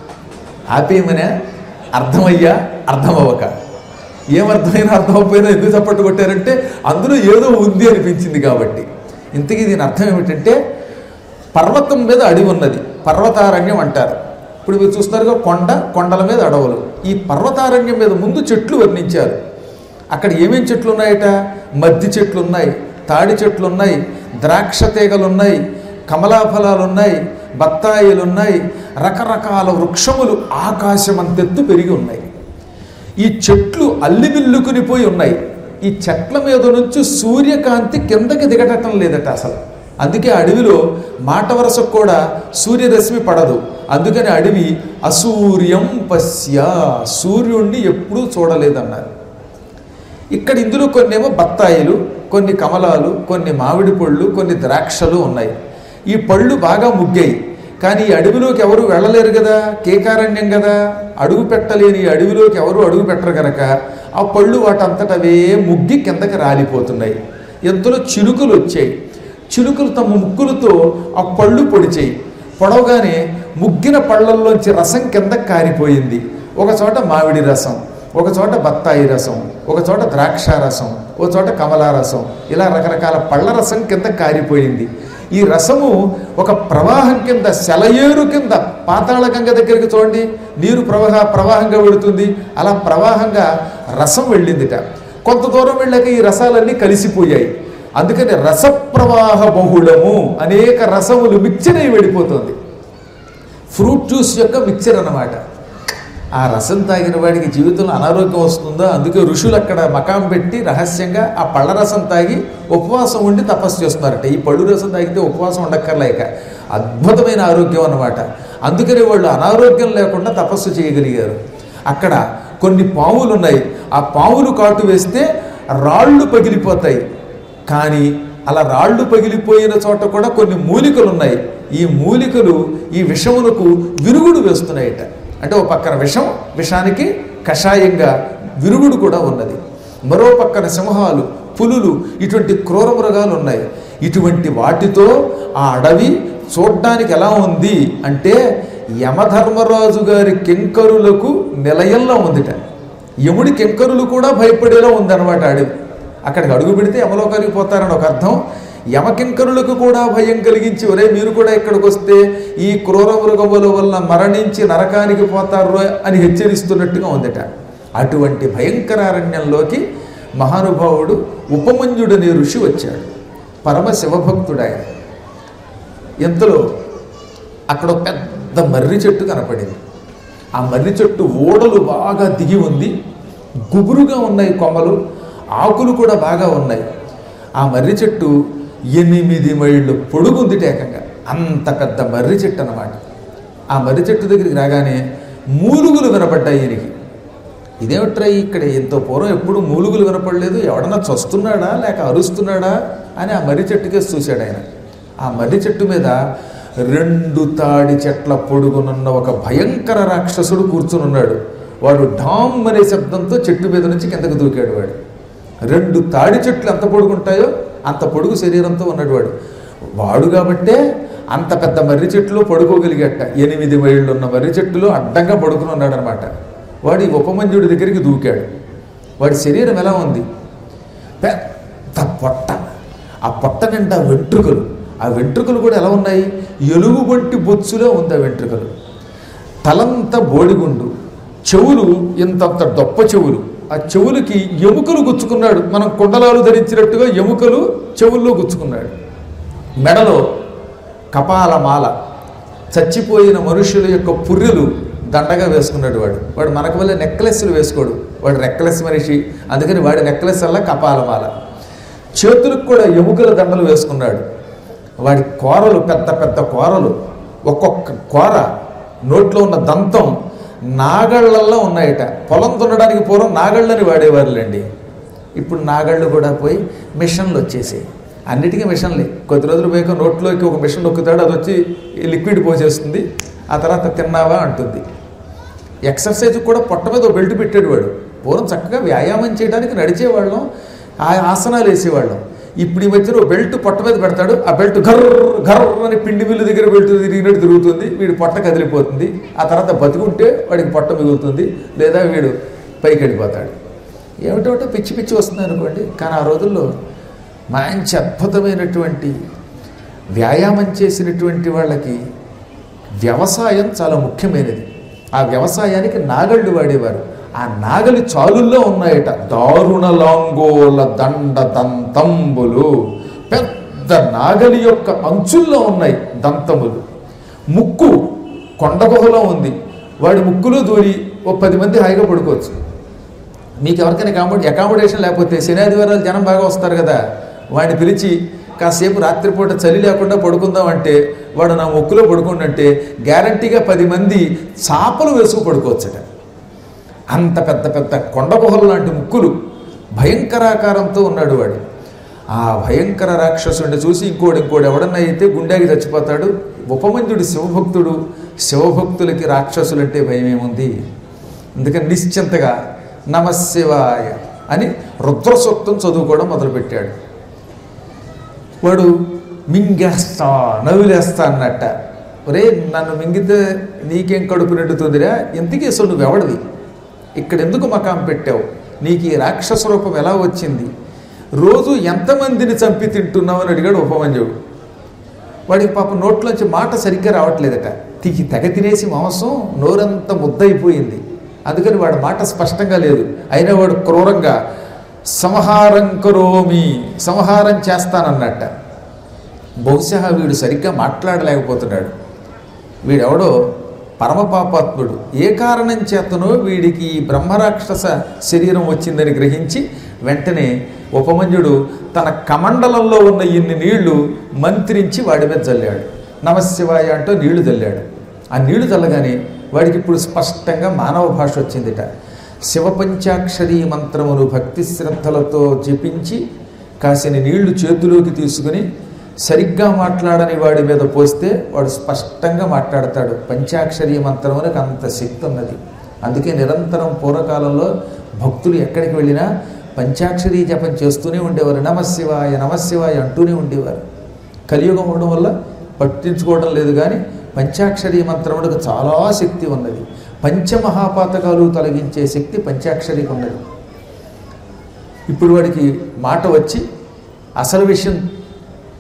Speaker 1: ఆపేయమనే అర్థమయ్యా అర్థమవ్వక, ఏమర్థమైనా అర్థమైపోయినా ఎందుకు చప్పట్లు కొట్టారంటే అందులో ఏదో ఉంది అనిపించింది కాబట్టి. ఇంతకీ దీని అర్థం ఏమిటంటే పర్వతం మీద అడవి ఉన్నది, పర్వతారణ్యం అంటారు. ఇప్పుడు మీరు చూస్తున్నారుగా కొండ, కొండల మీద అడవులు. ఈ పర్వతారణ్యం మీద ముందు చెట్లు వర్ణించారు. అక్కడ ఏమేమి చెట్లు ఉన్నాయట? మద్ది చెట్లు ఉన్నాయి, తాడి చెట్లు ఉన్నాయి, ద్రాక్ష తీగలు ఉన్నాయి, కమలాఫలాలు ఉన్నాయి, బత్తాయిలు ఉన్నాయి, రకరకాల వృక్షములు ఆకాశమంతెత్తు పెరిగి ఉన్నాయి. ఈ చెట్లు అల్లిబిల్లుకునిపోయి ఉన్నాయి. ఈ చెట్ల మీద నుంచి సూర్యకాంతి కిందకి దిగటం లేదట అసలు. అందుకే అడవిలో మాట వరసకు కూడా సూర్యరశ్మి పడదు. అందుకని అడవి అసూర్యం పశ్య, సూర్యుణ్ణి ఎప్పుడూ చూడలేదన్నారు. ఇక్కడ ఇందులో కొన్ని ఏమో బత్తాయిలు, కొన్ని కమలాలు, కొన్ని మామిడి పళ్ళు, కొన్ని ద్రాక్షలు ఉన్నాయి. ఈ పళ్ళు బాగా ముగ్గాయి. కానీ ఈ అడవిలోకి ఎవరు వెళ్ళలేరు కదా, కేకారణ్యం కదా, అడుగు పెట్టలేని ఈ అడవిలోకి ఎవరు అడుగు పెట్టరు కనుక ఆ పళ్ళు వాటంతటవే ముగ్గి కిందకి రాలిపోతున్నాయి. ఎంతలో చిలుకలు వచ్చాయి. చిలుకలు తమ ముక్కులతో ఆ పళ్ళు పొడిచాయి. పొడవగానే ముగ్గిన పళ్ళల్లోంచి రసం కిందకి కారిపోయింది. ఒక చోట మామిడి రసం, ఒక చోట బత్తాయి రసం, ఒక చోట ద్రాక్ష రసం, ఒక చోట కమలా రసం, ఇలా రకరకాల పళ్ళ రసం కింద కారిపోయింది. ఈ రసము ఒక ప్రవాహం కింద, సెలయేరు కింద, పాతాళ గంగ దగ్గరికి చూడండి, నీరు ప్రవాహ ప్రవాహంగా వెళుతుంది, అలా ప్రవాహంగా రసం వెళ్ళిందిట. కొంత దూరం వెళ్ళాక ఈ రసాలన్నీ కలిసిపోయాయి. అందుకని రసప్రవాహ బహుళము, అనేక రసములు మిక్చర్ అయి వెళ్ళిపోతుంది. ఫ్రూట్ జ్యూస్ యొక్క మిక్చర్ అన్నమాట. ఆ రసం తాగిన వాడికి జీవితంలో అనారోగ్యం వస్తుందో, అందుకే ఋషులు అక్కడ మకాం పెట్టి రహస్యంగా ఆ పళ్ళ రసం తాగి ఉపవాసం ఉండి తపస్సు చేస్తున్నారట. ఈ పళ్ళు రసం తాగితే ఉపవాసం ఉండక్కర్లేక అద్భుతమైన ఆరోగ్యం అన్నమాట. అందుకని వాళ్ళు అనారోగ్యం లేకుండా తపస్సు చేయగలిగారు. అక్కడ కొన్ని పాములు ఉన్నాయి. ఆ పాములు కాటు వేస్తే రాళ్ళు పగిలిపోతాయి. కానీ అలా రాళ్ళు పగిలిపోయిన చోట కూడా కొన్ని మూలికలు ఉన్నాయి. ఈ మూలికలు ఈ విషమునకు విరుగుడు వేస్తున్నాయట. అంటే ఒక పక్కన విషం, విషానికి కషాయంగా విరుగుడు కూడా ఉన్నది. మరో పక్కన సింహాలు, పులులు, ఇటువంటి క్రూర మృగాలు ఉన్నాయి. ఇటువంటి వాటితో ఆ అడవి చూడ్డానికి ఎలా ఉంది అంటే యమధర్మరాజు గారి కింకరులకు నిలయంలో ఉందిట. యముడి కింకరులు కూడా భయపడేలా ఉందన్నమాట అడవి. అక్కడికి అడుగు పెడితే యమలోకానికి పోతారని ఒక అర్థం. యమకింకరులకు కూడా భయం కలిగించి, ఒరే మీరు కూడా ఇక్కడికి వస్తే ఈ క్రూర మృగముల వల్ల మరణించి నరకానికి పోతారు అని హెచ్చరిస్తున్నట్టుగా ఉందట. అటువంటి భయంకరారణ్యంలోకి మహానుభావుడు ఉపమన్యుడనే ఋషి వచ్చాడు. పరమ శివభక్తుడు ఆయన. ఇంతలో అక్కడ ఒక పెద్ద మర్రి చెట్టు కనపడింది. ఆ మర్రి చెట్టు ఓడలు బాగా దిగి ఉంది, గుబురుగా ఉన్నాయి కొమ్మలు, ఆకులు కూడా బాగా ఉన్నాయి. ఆ మర్రి చెట్టు ఎనిమిది మైళ్ళు పొడుగుంది ఏకంగా. అంత పెద్ద మర్రి చెట్టు అన్నమాట. ఆ మర్రి చెట్టు దగ్గరికి రాగానే మూలుగులు వినపడ్డాయి ఈయనకి. ఇదేమిట్రా ఇక్కడ ఎంతో పూర్వం ఎప్పుడు మూలుగులు వినపడలేదు, ఎవడన్నా చస్తున్నాడా లేక అరుస్తున్నాడా అని ఆ మర్రి చెట్టుకేసి చూశాడు ఆయన. ఆ మర్రి చెట్టు మీద రెండు తాడి చెట్ల పొడుగునున్న ఒక భయంకర రాక్షసుడు కూర్చుని ఉన్నాడు. వాడు ఢామ్ అనే శబ్దంతో చెట్టు మీద నుంచి కిందకు దూకాడు. వాడు రెండు తాడి చెట్లు ఎంత పొడుగుంటాయో అంత పొడుగు శరీరంతో ఉన్నాడు వాడు. వాడు కాబట్టే అంత పెద్ద మర్రి చెట్టులో పడుకోగలిగట. ఎనిమిది మైళ్ళు ఉన్న మర్రి చెట్టులో అడ్డంగా పడుకుని ఉన్నాడు అనమాట. వాడు ఈ ఉపమన్యుడి దగ్గరికి దూకాడు. వాడి శరీరం ఎలా ఉంది? పెద్ద పొట్ట, ఆ పొట్ట నిండా వెంట్రుకలు. ఆ వెంట్రుకలు కూడా ఎలా ఉన్నాయి? ఎలుగుబంటి బొచ్చులో ఉంది ఆ వెంట్రుకలు. తలంతా బోడిగుండు, చెవులు ఇంతంత దొప్ప చెవులు. ఆ చెవులకి ఎముకలు గుచ్చుకున్నాడు. మనం కుండలాలు ధరించినట్టుగా ఎముకలు చెవుల్లో గుచ్చుకున్నాడు. మెడలో కపాలమాల, చచ్చిపోయిన మనుషుల యొక్క పుర్రెలు దండగా వేసుకున్నాడు వాడు. వాడు మనకు వల్ల నెక్లెస్లు వేసుకోడు, వాడు నెక్లెస్ మనిషి. అందుకని వాడి నెక్లెస్ వల్ల కపాలమాల. చేతులకు కూడా ఎముకల దండలు వేసుకున్నాడు. వాడి కూరలు పెద్ద పెద్ద కూరలు, ఒక్కొక్క కూర నోట్లో ఉన్న దంతం నాగళ్ళల్లో ఉన్నాయట. పొలం దున్నడానికి పూర్వం నాగళ్ళని వాడేవారులేండి. ఇప్పుడు నాగళ్ళు కూడా పోయి మిషన్లు వచ్చేసాయి. అన్నిటికీ మిషన్లే. కొద్ది రోజులు పోయాక నోట్లోకి ఒక మిషన్ నొక్కుతాడు, అది వచ్చి లిక్విడ్ పోసేస్తుంది. ఆ తర్వాత తిన్నావా అంటుంది. ఎక్సర్సైజ్ కూడా పొట్ట మీద ఒక బెల్ట్ పెట్టాడు వాడు. పూర్వం చక్కగా వ్యాయామం చేయడానికి నడిచేవాళ్ళం, ఆ ఆసనాలు వేసేవాళ్ళం. ఇప్పుడు ఈ మధ్యన ఓ బెల్ట్ పొట్ట మీద పెడతాడు. ఆ బెల్ట్ గర్ర గర్ర అని పిండి మిల్లు దగ్గర బెల్ట్ తిరిగినట్టు తిరుగుతుంది. వీడు పొట్ట కదిలిపోతుంది. ఆ తర్వాత బతికుంటే వాడికి పొట్ట మిగులుతుంది, లేదా వీడు పైకి వెళ్ళిపోతాడు. ఏమిటోటో పిచ్చి పిచ్చి వస్తుంది అనుకోండి. కానీ ఆ రోజుల్లో మంచి అద్భుతమైనటువంటి వ్యాయామం చేసినటువంటి వాళ్ళకి వ్యవసాయం చాలా ముఖ్యమైనది. ఆ వ్యవసాయానికి నాగళ్ళు వాడేవారు. ఆ నాగలి చాలుల్లో ఉన్నాయట దారుణ లాంగోల దండ దంతంబులు. పెద్ద నాగలి యొక్క అంచుల్లో ఉన్నాయి దంతములు. ముక్కు కొండగుహలో ఉంది. వాడి ముక్కులో దూరి ఓ పది మంది హాయిగా పడుకోవచ్చు. మీకు ఎవరికైనా అకామిడే అకామిడేషన్ లేకపోతే శనాదివారాలు జనం బాగా వస్తారు కదా, వాడిని పిలిచి కాసేపు రాత్రిపూట చలి లేకుండా పడుకుందామంటే వాడు నా ముక్కులో పడుకుంటే గ్యారంటీగా పది మంది చాపలు వేసుకు పడుకోవచ్చట. అంత పెద్ద పెద్ద కొండగుహలు లాంటి ముక్కులు, భయంకరాకారంతో ఉన్నాడు వాడు. ఆ భయంకర రాక్షసుడిని చూసి ఇంకోటి ఇంకోటి ఎవడన్నా అయితే గుండెకి చచ్చిపోతాడు. ఉపమన్యుడు శివభక్తుడు. శివభక్తులకి రాక్షసులంటే భయం ఏముంది? అందుకని నిశ్చింతగా నమశివాయ అని రుద్రసూక్తం చదువుకోవడం మొదలుపెట్టాడు. వాడు మింగేస్తా నవ్వులేస్తా అన్నట్ట. ఒరే నన్ను మింగితే నీకేం కడుపు నిండుతుందిరా? ఇంతకీ అసలు నువ్వు ఎవడివి? ఇక్కడ ఎందుకు మకాం పెట్టావు? నీకు ఈ రాక్షస రూపం ఎలా వచ్చింది? రోజు ఎంతమందిని చంపి తింటున్నావు అని అడిగాడు ఉపమన్యుడు. వాడికి పాపం నోట్లోంచి మాట సరిగ్గా రావట్లేదట. తికి తెగ తినేసి మాంసం నోరంతా ముద్దయిపోయింది. అందుకని వాడి మాట స్పష్టంగా లేదు. అయినా వాడు క్రూరంగా సంహారం కరోమి, సంహారం చేస్తానన్నట్ట. బహుశా వీడు సరిగ్గా మాట్లాడలేకపోతున్నాడు. వీడెవడో పరమపాపాత్ముడు. ఏ కారణం చేతనో వీడికి బ్రహ్మరాక్షస శరీరం వచ్చిందని గ్రహించి వెంటనే ఉపమన్యుడు తన కమండలంలో ఉన్న ఇన్ని నీళ్లు మంత్రించి వాడి మీద చల్లాడు. నమశివాయ అంటూ నీళ్లు చల్లాడు. ఆ నీళ్లు చల్లగానే వాడికి ఇప్పుడు స్పష్టంగా మానవ భాష వచ్చిందిట. శివపంచాక్షరీ మంత్రమును భక్తి శ్రద్ధలతో జపించి కాసిన నీళ్లు చేతిలోకి తీసుకుని సరిగ్గా మాట్లాడని వాడి మీద పోస్తే వాడు స్పష్టంగా మాట్లాడతాడు. పంచాక్షరీ మంత్రమునకు అంత శక్తి ఉన్నది. అందుకే నిరంతరం పూర్వకాలంలో భక్తులు ఎక్కడికి వెళ్ళినా పంచాక్షరీ జపం చేస్తూనే ఉండేవారు. నమశివాయ నమశివాయ అంటూనే ఉండేవారు. కలియుగం ఉండడం వల్ల పట్టించుకోవడం లేదు. కానీ పంచాక్షరీ మంత్రములకు చాలా శక్తి ఉన్నది. పంచమహాపాతకాలు తొలగించే శక్తి పంచాక్షరికి ఉన్నది. ఇప్పుడు వాడికి మాట వచ్చి అసలు విషయం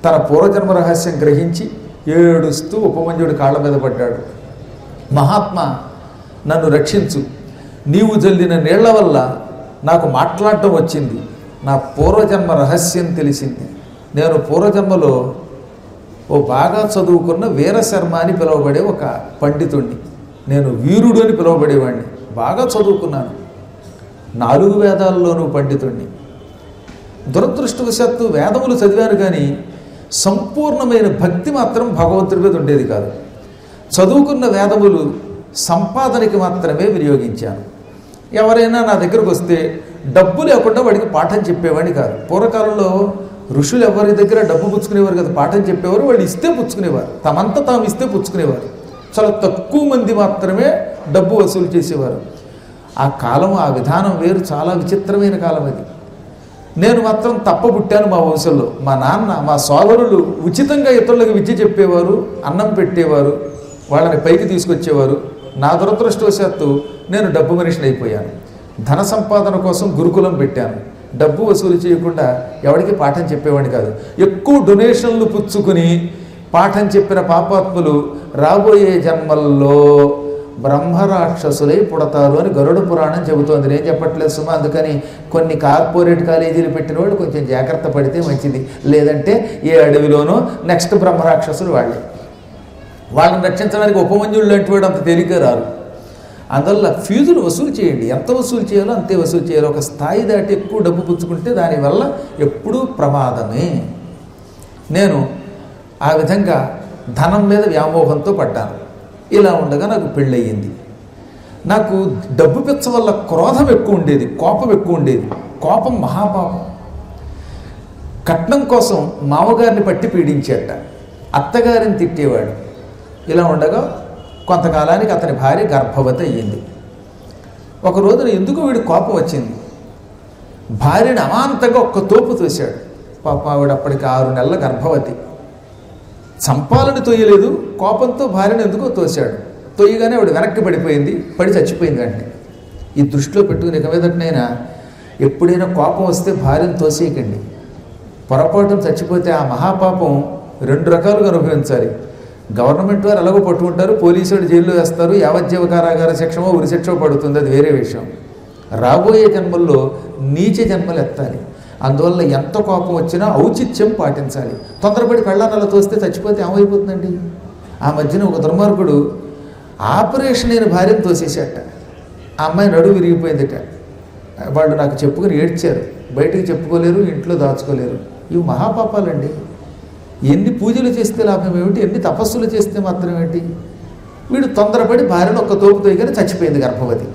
Speaker 1: తన పూర్వజన్మ రహస్యం గ్రహించి ఏడుస్తూ ఉపమన్యుడి కాళ్ళ మీద పడ్డాడు. మహాత్మా, నన్ను రక్షించు. నీవు జల్లిన నీళ్ల వల్ల నాకు మాట్లాడటం వచ్చింది. నా పూర్వజన్మ రహస్యం తెలిసింది. నేను పూర్వజన్మలో ఓ బాగా చదువుకున్న వీరశర్మ అని పిలువబడే ఒక పండితుణ్ణి. నేను వీరుడు అని పిలువబడేవాడిని. బాగా చదువుకున్నాను, నాలుగు వేదాల్లోనూ పండితుణ్ణి. దురదృష్టవశాత్తు వేదములు చదివాను కానీ సంపూర్ణమైన భక్తి మాత్రం భగవంతుడి మీద ఉండేది కాదు. చదువుకున్న వేదములు సంపాదనకి మాత్రమే వినియోగించాను. ఎవరైనా నా దగ్గరకు వస్తే డబ్బు లేకుండా వాడికి పాఠం చెప్పేవాడిని కాదు. పూర్వకాలంలో ఋషులు ఎవరి దగ్గర డబ్బు పుచ్చుకునేవారు కదా, పాఠం చెప్పేవారు. వాళ్ళు ఇస్తే పుచ్చుకునేవారు, తమంతా తాము ఇస్తే పుచ్చుకునేవారు. చాలా తక్కువ మంది మాత్రమే డబ్బు వసూలు చేసేవారు. ఆ కాలం, ఆ విధానం వేరు, చాలా విచిత్రమైన కాలం అది. నేను మాత్రం తప్ప పుట్టాను. మా వంశంలో మా నాన్న, మా సోదరులు ఉచితంగా ఇతరులకు విద్య చెప్పేవారు, అన్నం పెట్టేవారు, వాళ్ళని పైకి తీసుకొచ్చేవారు. నా దురదృష్టవశాత్తు నేను డబ్బు మనిషిని అయిపోయాను. ధన సంపాదన కోసం గురుకులం పెట్టాను. డబ్బు వసూలు చేయకుండా ఎవరికి పాఠం చెప్పేవాడిని కాదు. ఎక్కువ డొనేషన్లు పుచ్చుకుని పాఠం చెప్పిన పాపాత్ములు రాబోయే జన్మల్లో బ్రహ్మరాక్షసులై పుడతారు అని గరుడ పురాణం చెబుతోంది. నేను చెప్పట్లేదు సుమా. అందుకని కొన్ని కార్పొరేట్ కాలేజీలు పెట్టిన వాళ్ళు కొంచెం జాగ్రత్త పడితే మంచిది. లేదంటే ఏ అడవిలోనో నెక్స్ట్ బ్రహ్మరాక్షసులు వాళ్ళే. వాళ్ళని రక్షించడానికి ఉపమన్యుడు లాంటి వాడు అంత తేలిగ్గా రారు. అందువల్ల ఫీజులు వసూలు చేయండి. ఎంత వసూలు చేయాలో అంతే వసూలు చేయాలి. ఒక స్థాయి దాటి ఎక్కువ డబ్బు పుచ్చుకుంటే దానివల్ల ఎప్పుడూ ప్రమాదమే. నేను ఆ విధంగా ధనం మీద వ్యామోహంతో పడ్డాను. ఇలా ఉండగా నాకు పెళ్ళయింది. నాకు డబ్బు పిచ్చ వల్ల క్రోధం ఎక్కువ ఉండేది, కోపం ఎక్కువ ఉండేది. కోపం మహాపాపం. కట్నం కోసం మామగారిని పట్టి పీడించేట, అత్తగారిని తిట్టేవాడు. ఇలా ఉండగా కొంతకాలానికి అతని భార్య గర్భవతి అయ్యింది. ఒక రోజున ఎందుకు వీడి కోపం వచ్చింది. భార్యని అమాంతంగా ఒక్క తోపు తోశాడు. పాప ఆవిడ అప్పటికి ఆరు నెలల గర్భవతి. చంపాలని తొయ్యలేదు, కోపంతో భార్యను ఎందుకో తోశాడు. తొయ్యగానే ఆవిడ వెనక్కి పడిపోయింది, పడి చచ్చిపోయింది. అంటే ఈ దృష్టిలో పెట్టుకుని ఇక మీదటనైనా ఎప్పుడైనా కోపం వస్తే భార్యను తోసేయకండి. పొరపాటున చచ్చిపోతే ఆ మహాపాపం రెండు రకాలుగా అనుభవించాలి. గవర్నమెంట్ వారు ఎలాగో పట్టుకుంటారు, పోలీసు వాడు జైల్లో వేస్తారు, యావజ్జీవ కారాగార శిక్షమో ఉరి శిక్షమో పడుతుంది, అది వేరే విషయం. రాబోయే జన్మల్లో నీచ జన్మలు ఎత్తాలి. అందువల్ల ఎంత కోపం వచ్చినా ఔచిత్యం పాటించాలి. తొందరపడి పెళ్ళాన్నలా తోస్తే చచ్చిపోతే ఏమైపోతుందండి. ఆ మధ్యన ఒక దుర్మార్గుడు ఆపరేషన్ అయిన భార్యను తోసేసేట. ఆ అమ్మాయి నడువు విరిగిపోయిందిట. వాళ్ళు నాకు చెప్పుకుని ఏడ్చారు. బయటికి చెప్పుకోలేరు, ఇంట్లో దాచుకోలేరు. ఇవి మహాపాపాలండి. ఎన్ని పూజలు చేస్తే లాభం ఏమిటి, ఎన్ని తపస్సులు చేస్తే మాత్రం ఏమిటి. వీడు తొందరపడి భార్యను ఒక్క తోపు తోయగానే చచ్చిపోయింది గర్భవతి.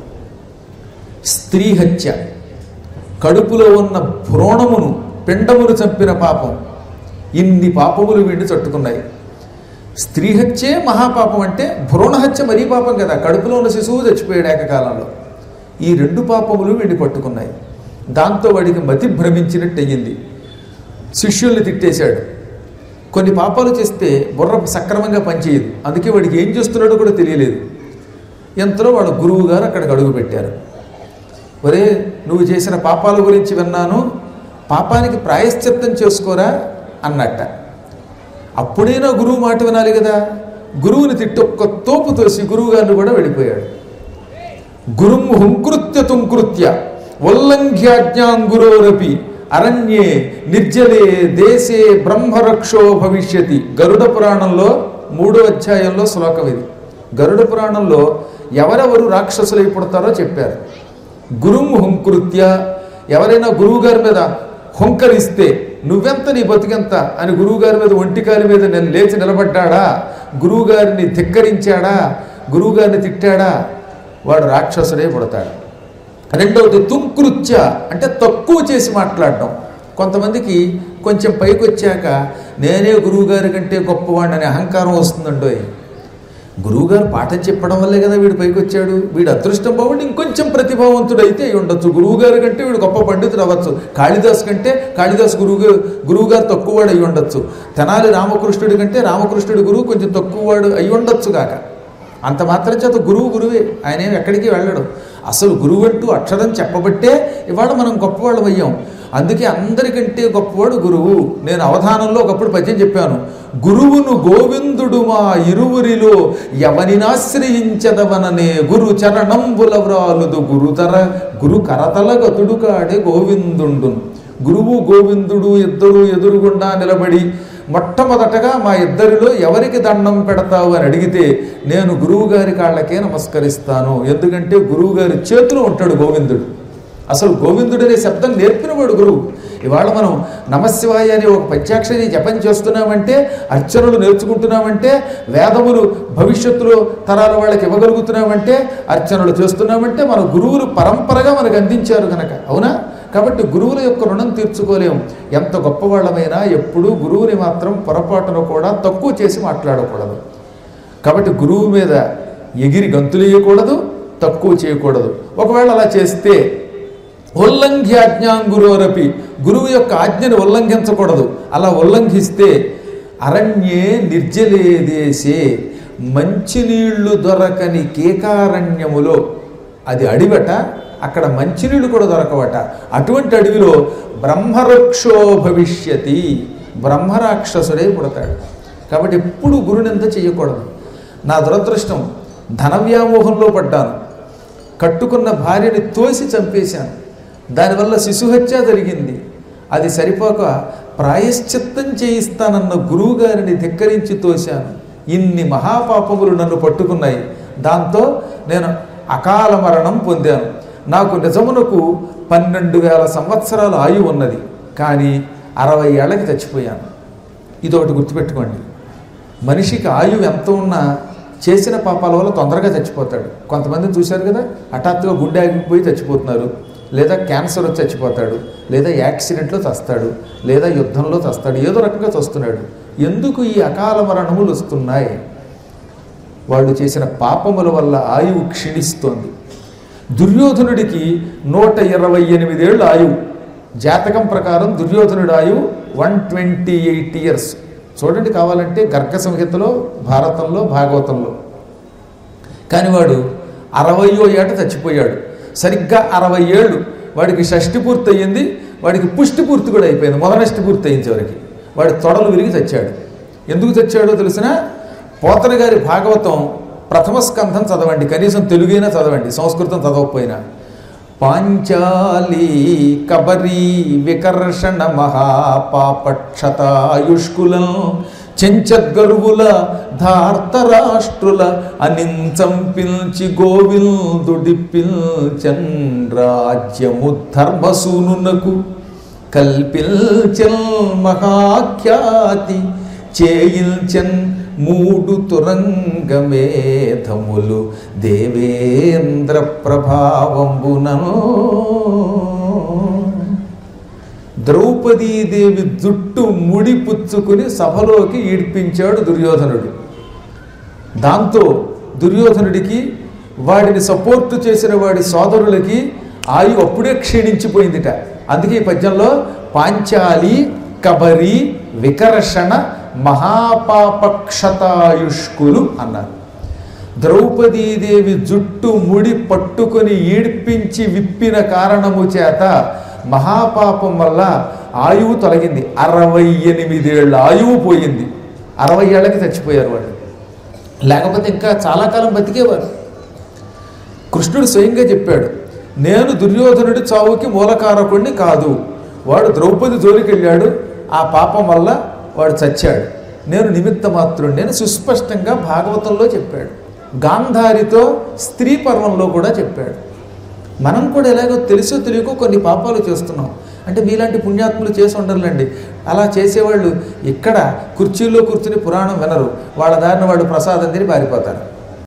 Speaker 1: స్త్రీ హత్య, కడుపులో ఉన్న భ్రూణమును పిండమును చంపిన పాపం, ఇన్ని పాపములు వీడిని చుట్టుకున్నాయి. స్త్రీ హత్యే మహాపాపం అంటే భ్రూణహత్య మరీ పాపం కదా. కడుపులో ఉన్న శిశువు చచ్చిపోయాడు ఏకకాలంలో. ఈ రెండు పాపములు వీడిని పట్టుకున్నాయి. దాంతో వాడికి మతి భ్రమించినట్టు అయ్యింది. శిష్యుల్ని తిట్టేశాడు. కొన్ని పాపాలు చేస్తే బుర్ర సక్రమంగా పనిచేయదు. అందుకే వాడికి ఏం చేస్తున్నాడో కూడా తెలియలేదు. ఎంతలో వాడు గురువు గారు అక్కడికి అడుగు పెట్టారు. ఒరే, నువ్వు చేసిన పాపాల గురించి విన్నాను, పాపానికి ప్రాయశ్చిత్తం చేసుకోరా అన్నట్ట. అప్పుడైనా గురువు మాట వినాలి కదా. గురువుని తిట్టి ఒక్క తోపు తోసి గురువు గారిని కూడా వెళ్ళిపోయాడు. గురుం హుంకృత్య తుంకృత్య ఉల్లంఘ్యాజ్ఞాం గురోరపి అరణ్యే నిర్జలే దేశే బ్రహ్మరక్షో భవిష్యతి. గరుడ పురాణంలో మూడో అధ్యాయంలో శ్లోకం ఇది. గరుడ పురాణంలో ఎవరెవరు రాక్షసులై పుడతారో చెప్పారు. గురుం హుంకృత్య, ఎవరైనా గురువుగారి మీద హుంకరిస్తే నువ్వెంత నీ బతికెంత అని గురువుగారి మీద ఒంటికారి మీద నేను లేచి నిలబడ్డాడా, గురువుగారిని ధిక్కరించాడా, గురువుగారిని తిట్టాడా, వాడు రాక్షసుడే పుడతాడు. రెండవది తుంకృత్య అంటే తక్కువ చేసి మాట్లాడడం. కొంతమందికి కొంచెం పైకి వచ్చాక నేనే గురువుగారి కంటే గొప్పవాడిని అనే అహంకారం వస్తుందండోయ్. గురువుగారు పాఠం చెప్పడం వల్లే కదా వీడు పైకి వచ్చాడు. వీడు అదృష్టం బాగుండి ఇంకొంచెం ప్రతిభావంతుడు అయితే అయి ఉండొచ్చు. గురువుగారి కంటే వీడు గొప్ప పండితుడు అవ్వచ్చు. కాళిదాసు కంటే కాళిదాసు గురువు గురువుగారు తక్కువవాడు అయి ఉండొచ్చు. తెనాలి రామకృష్ణుడి కంటే రామకృష్ణుడి గురువు కొంచెం తక్కువవాడు అయి ఉండొచ్చు కాక. అంత మాత్రం చేత గురువు గురువే, ఆయన ఏమి ఎక్కడికి వెళ్ళడు. అసలు గురువు అంటూ అక్షరం చెప్పబట్టే ఇవాళ మనం గొప్పవాళ్ళం అయ్యాం. అందుకే అందరికంటే గొప్పవాడు గురువు. నేను అవధానంలో ఒకప్పుడు పద్యం చెప్పాను. గురువును గోవిందుడు మా ఇరువురిలో ఎవనినాశ్రయించదవననే గురు చరణంబుల వ్రాలుదు గురుతర గురు కరతల గతుడు కాడే గోవిందుండు. గురువు గోవిందుడు ఇద్దరు ఎదురుగుండా నిలబడి మొట్టమొదటగా మా ఇద్దరిలో ఎవరికి దండం పెడతావు అని అడిగితే నేను గురువు గారి కాళ్ళకే నమస్కరిస్తాను. ఎందుకంటే గురువు గారి చేతిలో ఉంటాడు గోవిందుడు. అసలు గోవిందుడు అనే శబ్దం నేర్పినవాడు గురువు. ఇవాళ మనం నమశివాయ అనే ఒక పంచాక్షరి జపం చేస్తున్నామంటే, అర్చనలు నేర్చుకుంటున్నామంటే, వేదములు భవిష్యత్తులో తరాల వాళ్ళకి ఇవ్వగలుగుతున్నామంటే, అర్చనలు చేస్తున్నామంటే మన గురువులు పరంపరగా మనకు అందించారు కనుక. అవునా? కాబట్టి గురువుల యొక్క రుణం తీర్చుకోలేము. ఎంత గొప్పవాళ్ళమైనా ఎప్పుడూ గురువుని మాత్రం పొరపాటును కూడా తక్కువ చేసి మాట్లాడకూడదు. కాబట్టి గురువు మీద ఎగిరి గంతులేయకూడదు, తక్కువ చేయకూడదు. ఒకవేళ అలా చేస్తే ఉల్లంఘ్యాజ్ఞాంగురోరపి, గురువు యొక్క ఆజ్ఞను ఉల్లంఘించకూడదు. అలా ఉల్లంఘిస్తే అరణ్యే నిర్జలే దేశే, మంచినీళ్లు దొరకని కేకారణ్యములో, అది అడివట, అక్కడ మంచినీళ్ళు కూడా దొరకవట. అటువంటి అడవిలో బ్రహ్మరక్షో భవిష్యతి, బ్రహ్మరాక్షసుడే పుడతాడు. కాబట్టి ఎప్పుడు గురునింద చేయకూడదు. నా దురదృష్టం, ధన వ్యామోహంలో పడ్డాను. కట్టుకున్న భార్యని తోసి చంపేశాను. దానివల్ల శిశుహత్య జరిగింది. అది సరిపోక ప్రాయశ్చిత్తం చేయిస్తానన్న గురువు గారిని ధిక్కరించి తోశాను. ఇన్ని మహాపాపములు నన్ను పట్టుకున్నాయి. దాంతో నేను అకాల మరణం పొందాను. నాకు నిజమునకు పన్నెండు వేల సంవత్సరాల ఆయువు ఉన్నది, కానీ అరవై ఏళ్ళకి చచ్చిపోయాను. ఇదొకటి గుర్తుపెట్టుకోండి. మనిషికి ఆయువు ఎంత ఉన్నా చేసిన పాపాల వల్ల తొందరగా చచ్చిపోతాడు. కొంతమందిని చూశారు కదా, హఠాత్తుగా గుండె ఆగిపోయి చచ్చిపోతున్నారు, లేదా క్యాన్సర్ వచ్చి చచ్చిపోతాడు, లేదా యాక్సిడెంట్లో చస్తాడు, లేదా యుద్ధంలో చస్తాడు, ఏదో రకంగా చస్తున్నాడు. ఎందుకు ఈ అకాల మరణములు వస్తున్నాయి? వాళ్ళు చేసిన పాపముల వల్ల ఆయువు క్షీణిస్తోంది. దుర్యోధనుడికి నూట ఇరవై ఎనిమిదేళ్ళు ఆయువు. జాతకం ప్రకారం దుర్యోధనుడి ఆయువు వన్ ట్వంటీ ఎయిట్ ఇయర్స్. చూడండి కావాలంటే గర్గ సంహితలో, భారతంలో, భాగవతంలో. కానీ వాడు అరవయో ఏట చచ్చిపోయాడు. సరిగ్గా అరవై ఏళ్ళు వాడికి షష్టి పూర్తి అయ్యింది, వాడికి పుష్టి పూర్తి కూడా అయిపోయింది. మొదనష్టి పూర్తి అయింది చివరికి. వాడి తొడలు విరిగి చచ్చాడు. ఎందుకు చచ్చాడో తెలిసినా, పోతన గారి భాగవతం ప్రథమ స్కంధం చదవండి, కనీసం తెలుగైనా చదవండి, సంస్కృతం చదవకపోయినా. పాంచాలి కబరీ వికర్షణ మహాపాపక్షతాయుష్కులం చెంచద్గరువుల ధార్తరాష్ట్రుల అనించంపిల్చి గోవిందుడిపిల్చన్ రాజ్యము ధర్మసూనునకు కల్పిల్చన్ మహాఖ్యాతి చేయిల్చన్ మూడు తురంగమేధములు దేవేంద్ర ప్రభావంబునను. ద్రౌపదీదేవి జుట్టు ముడి పుచ్చుకుని సభలోకి ఈడ్పించాడు దుర్యోధనుడు. దాంతో దుర్యోధనుడికి, వాడిని సపోర్టు చేసిన వాడి సోదరులకి ఆయువు అప్పుడే క్షీణించిపోయిందిట. అందుకే ఈ పద్యంలో పాంచాలి కబరి వికర్షణ మహాపాపక్షతాయుష్కులు అన్నారు. ద్రౌపదీదేవి జుట్టు ముడి పట్టుకొని ఈడ్పించి విప్పిన కారణము చేత మహాపాపం వల్ల ఆయువు తొలగింది. అరవై ఎనిమిదేళ్ల ఆయువు పోయింది. అరవై ఏళ్ళకి చచ్చిపోయారు వాడు. లేకపోతే ఇంకా చాలా కాలం బతికేవారు. కృష్ణుడు స్వయంగా చెప్పాడు, నేను దుర్యోధనుడి చావుకి మూలకారకుడిని కాదు. వాడు ద్రౌపది జోలికి వెళ్ళాడు, ఆ పాపం వల్ల వాడు చచ్చాడు. నేను నిమిత్త మాత్రుడు, నేను సుస్పష్టంగా భాగవతంలో చెప్పాడు. గాంధారితో స్త్రీ పర్వంలో కూడా చెప్పాడు. మనం కూడా ఎలాగో తెలుసో తెలియకో కొన్ని పాపాలు చేస్తున్నాం. అంటే మీలాంటి పుణ్యాత్ములు చేసి ఉండరులేండి. అలా చేసేవాళ్ళు ఇక్కడ కుర్చీల్లో కూర్చుని పురాణం వినరు, వాళ్ళ దారిన వాళ్ళు ప్రసాదం తిని పారిపోతారు.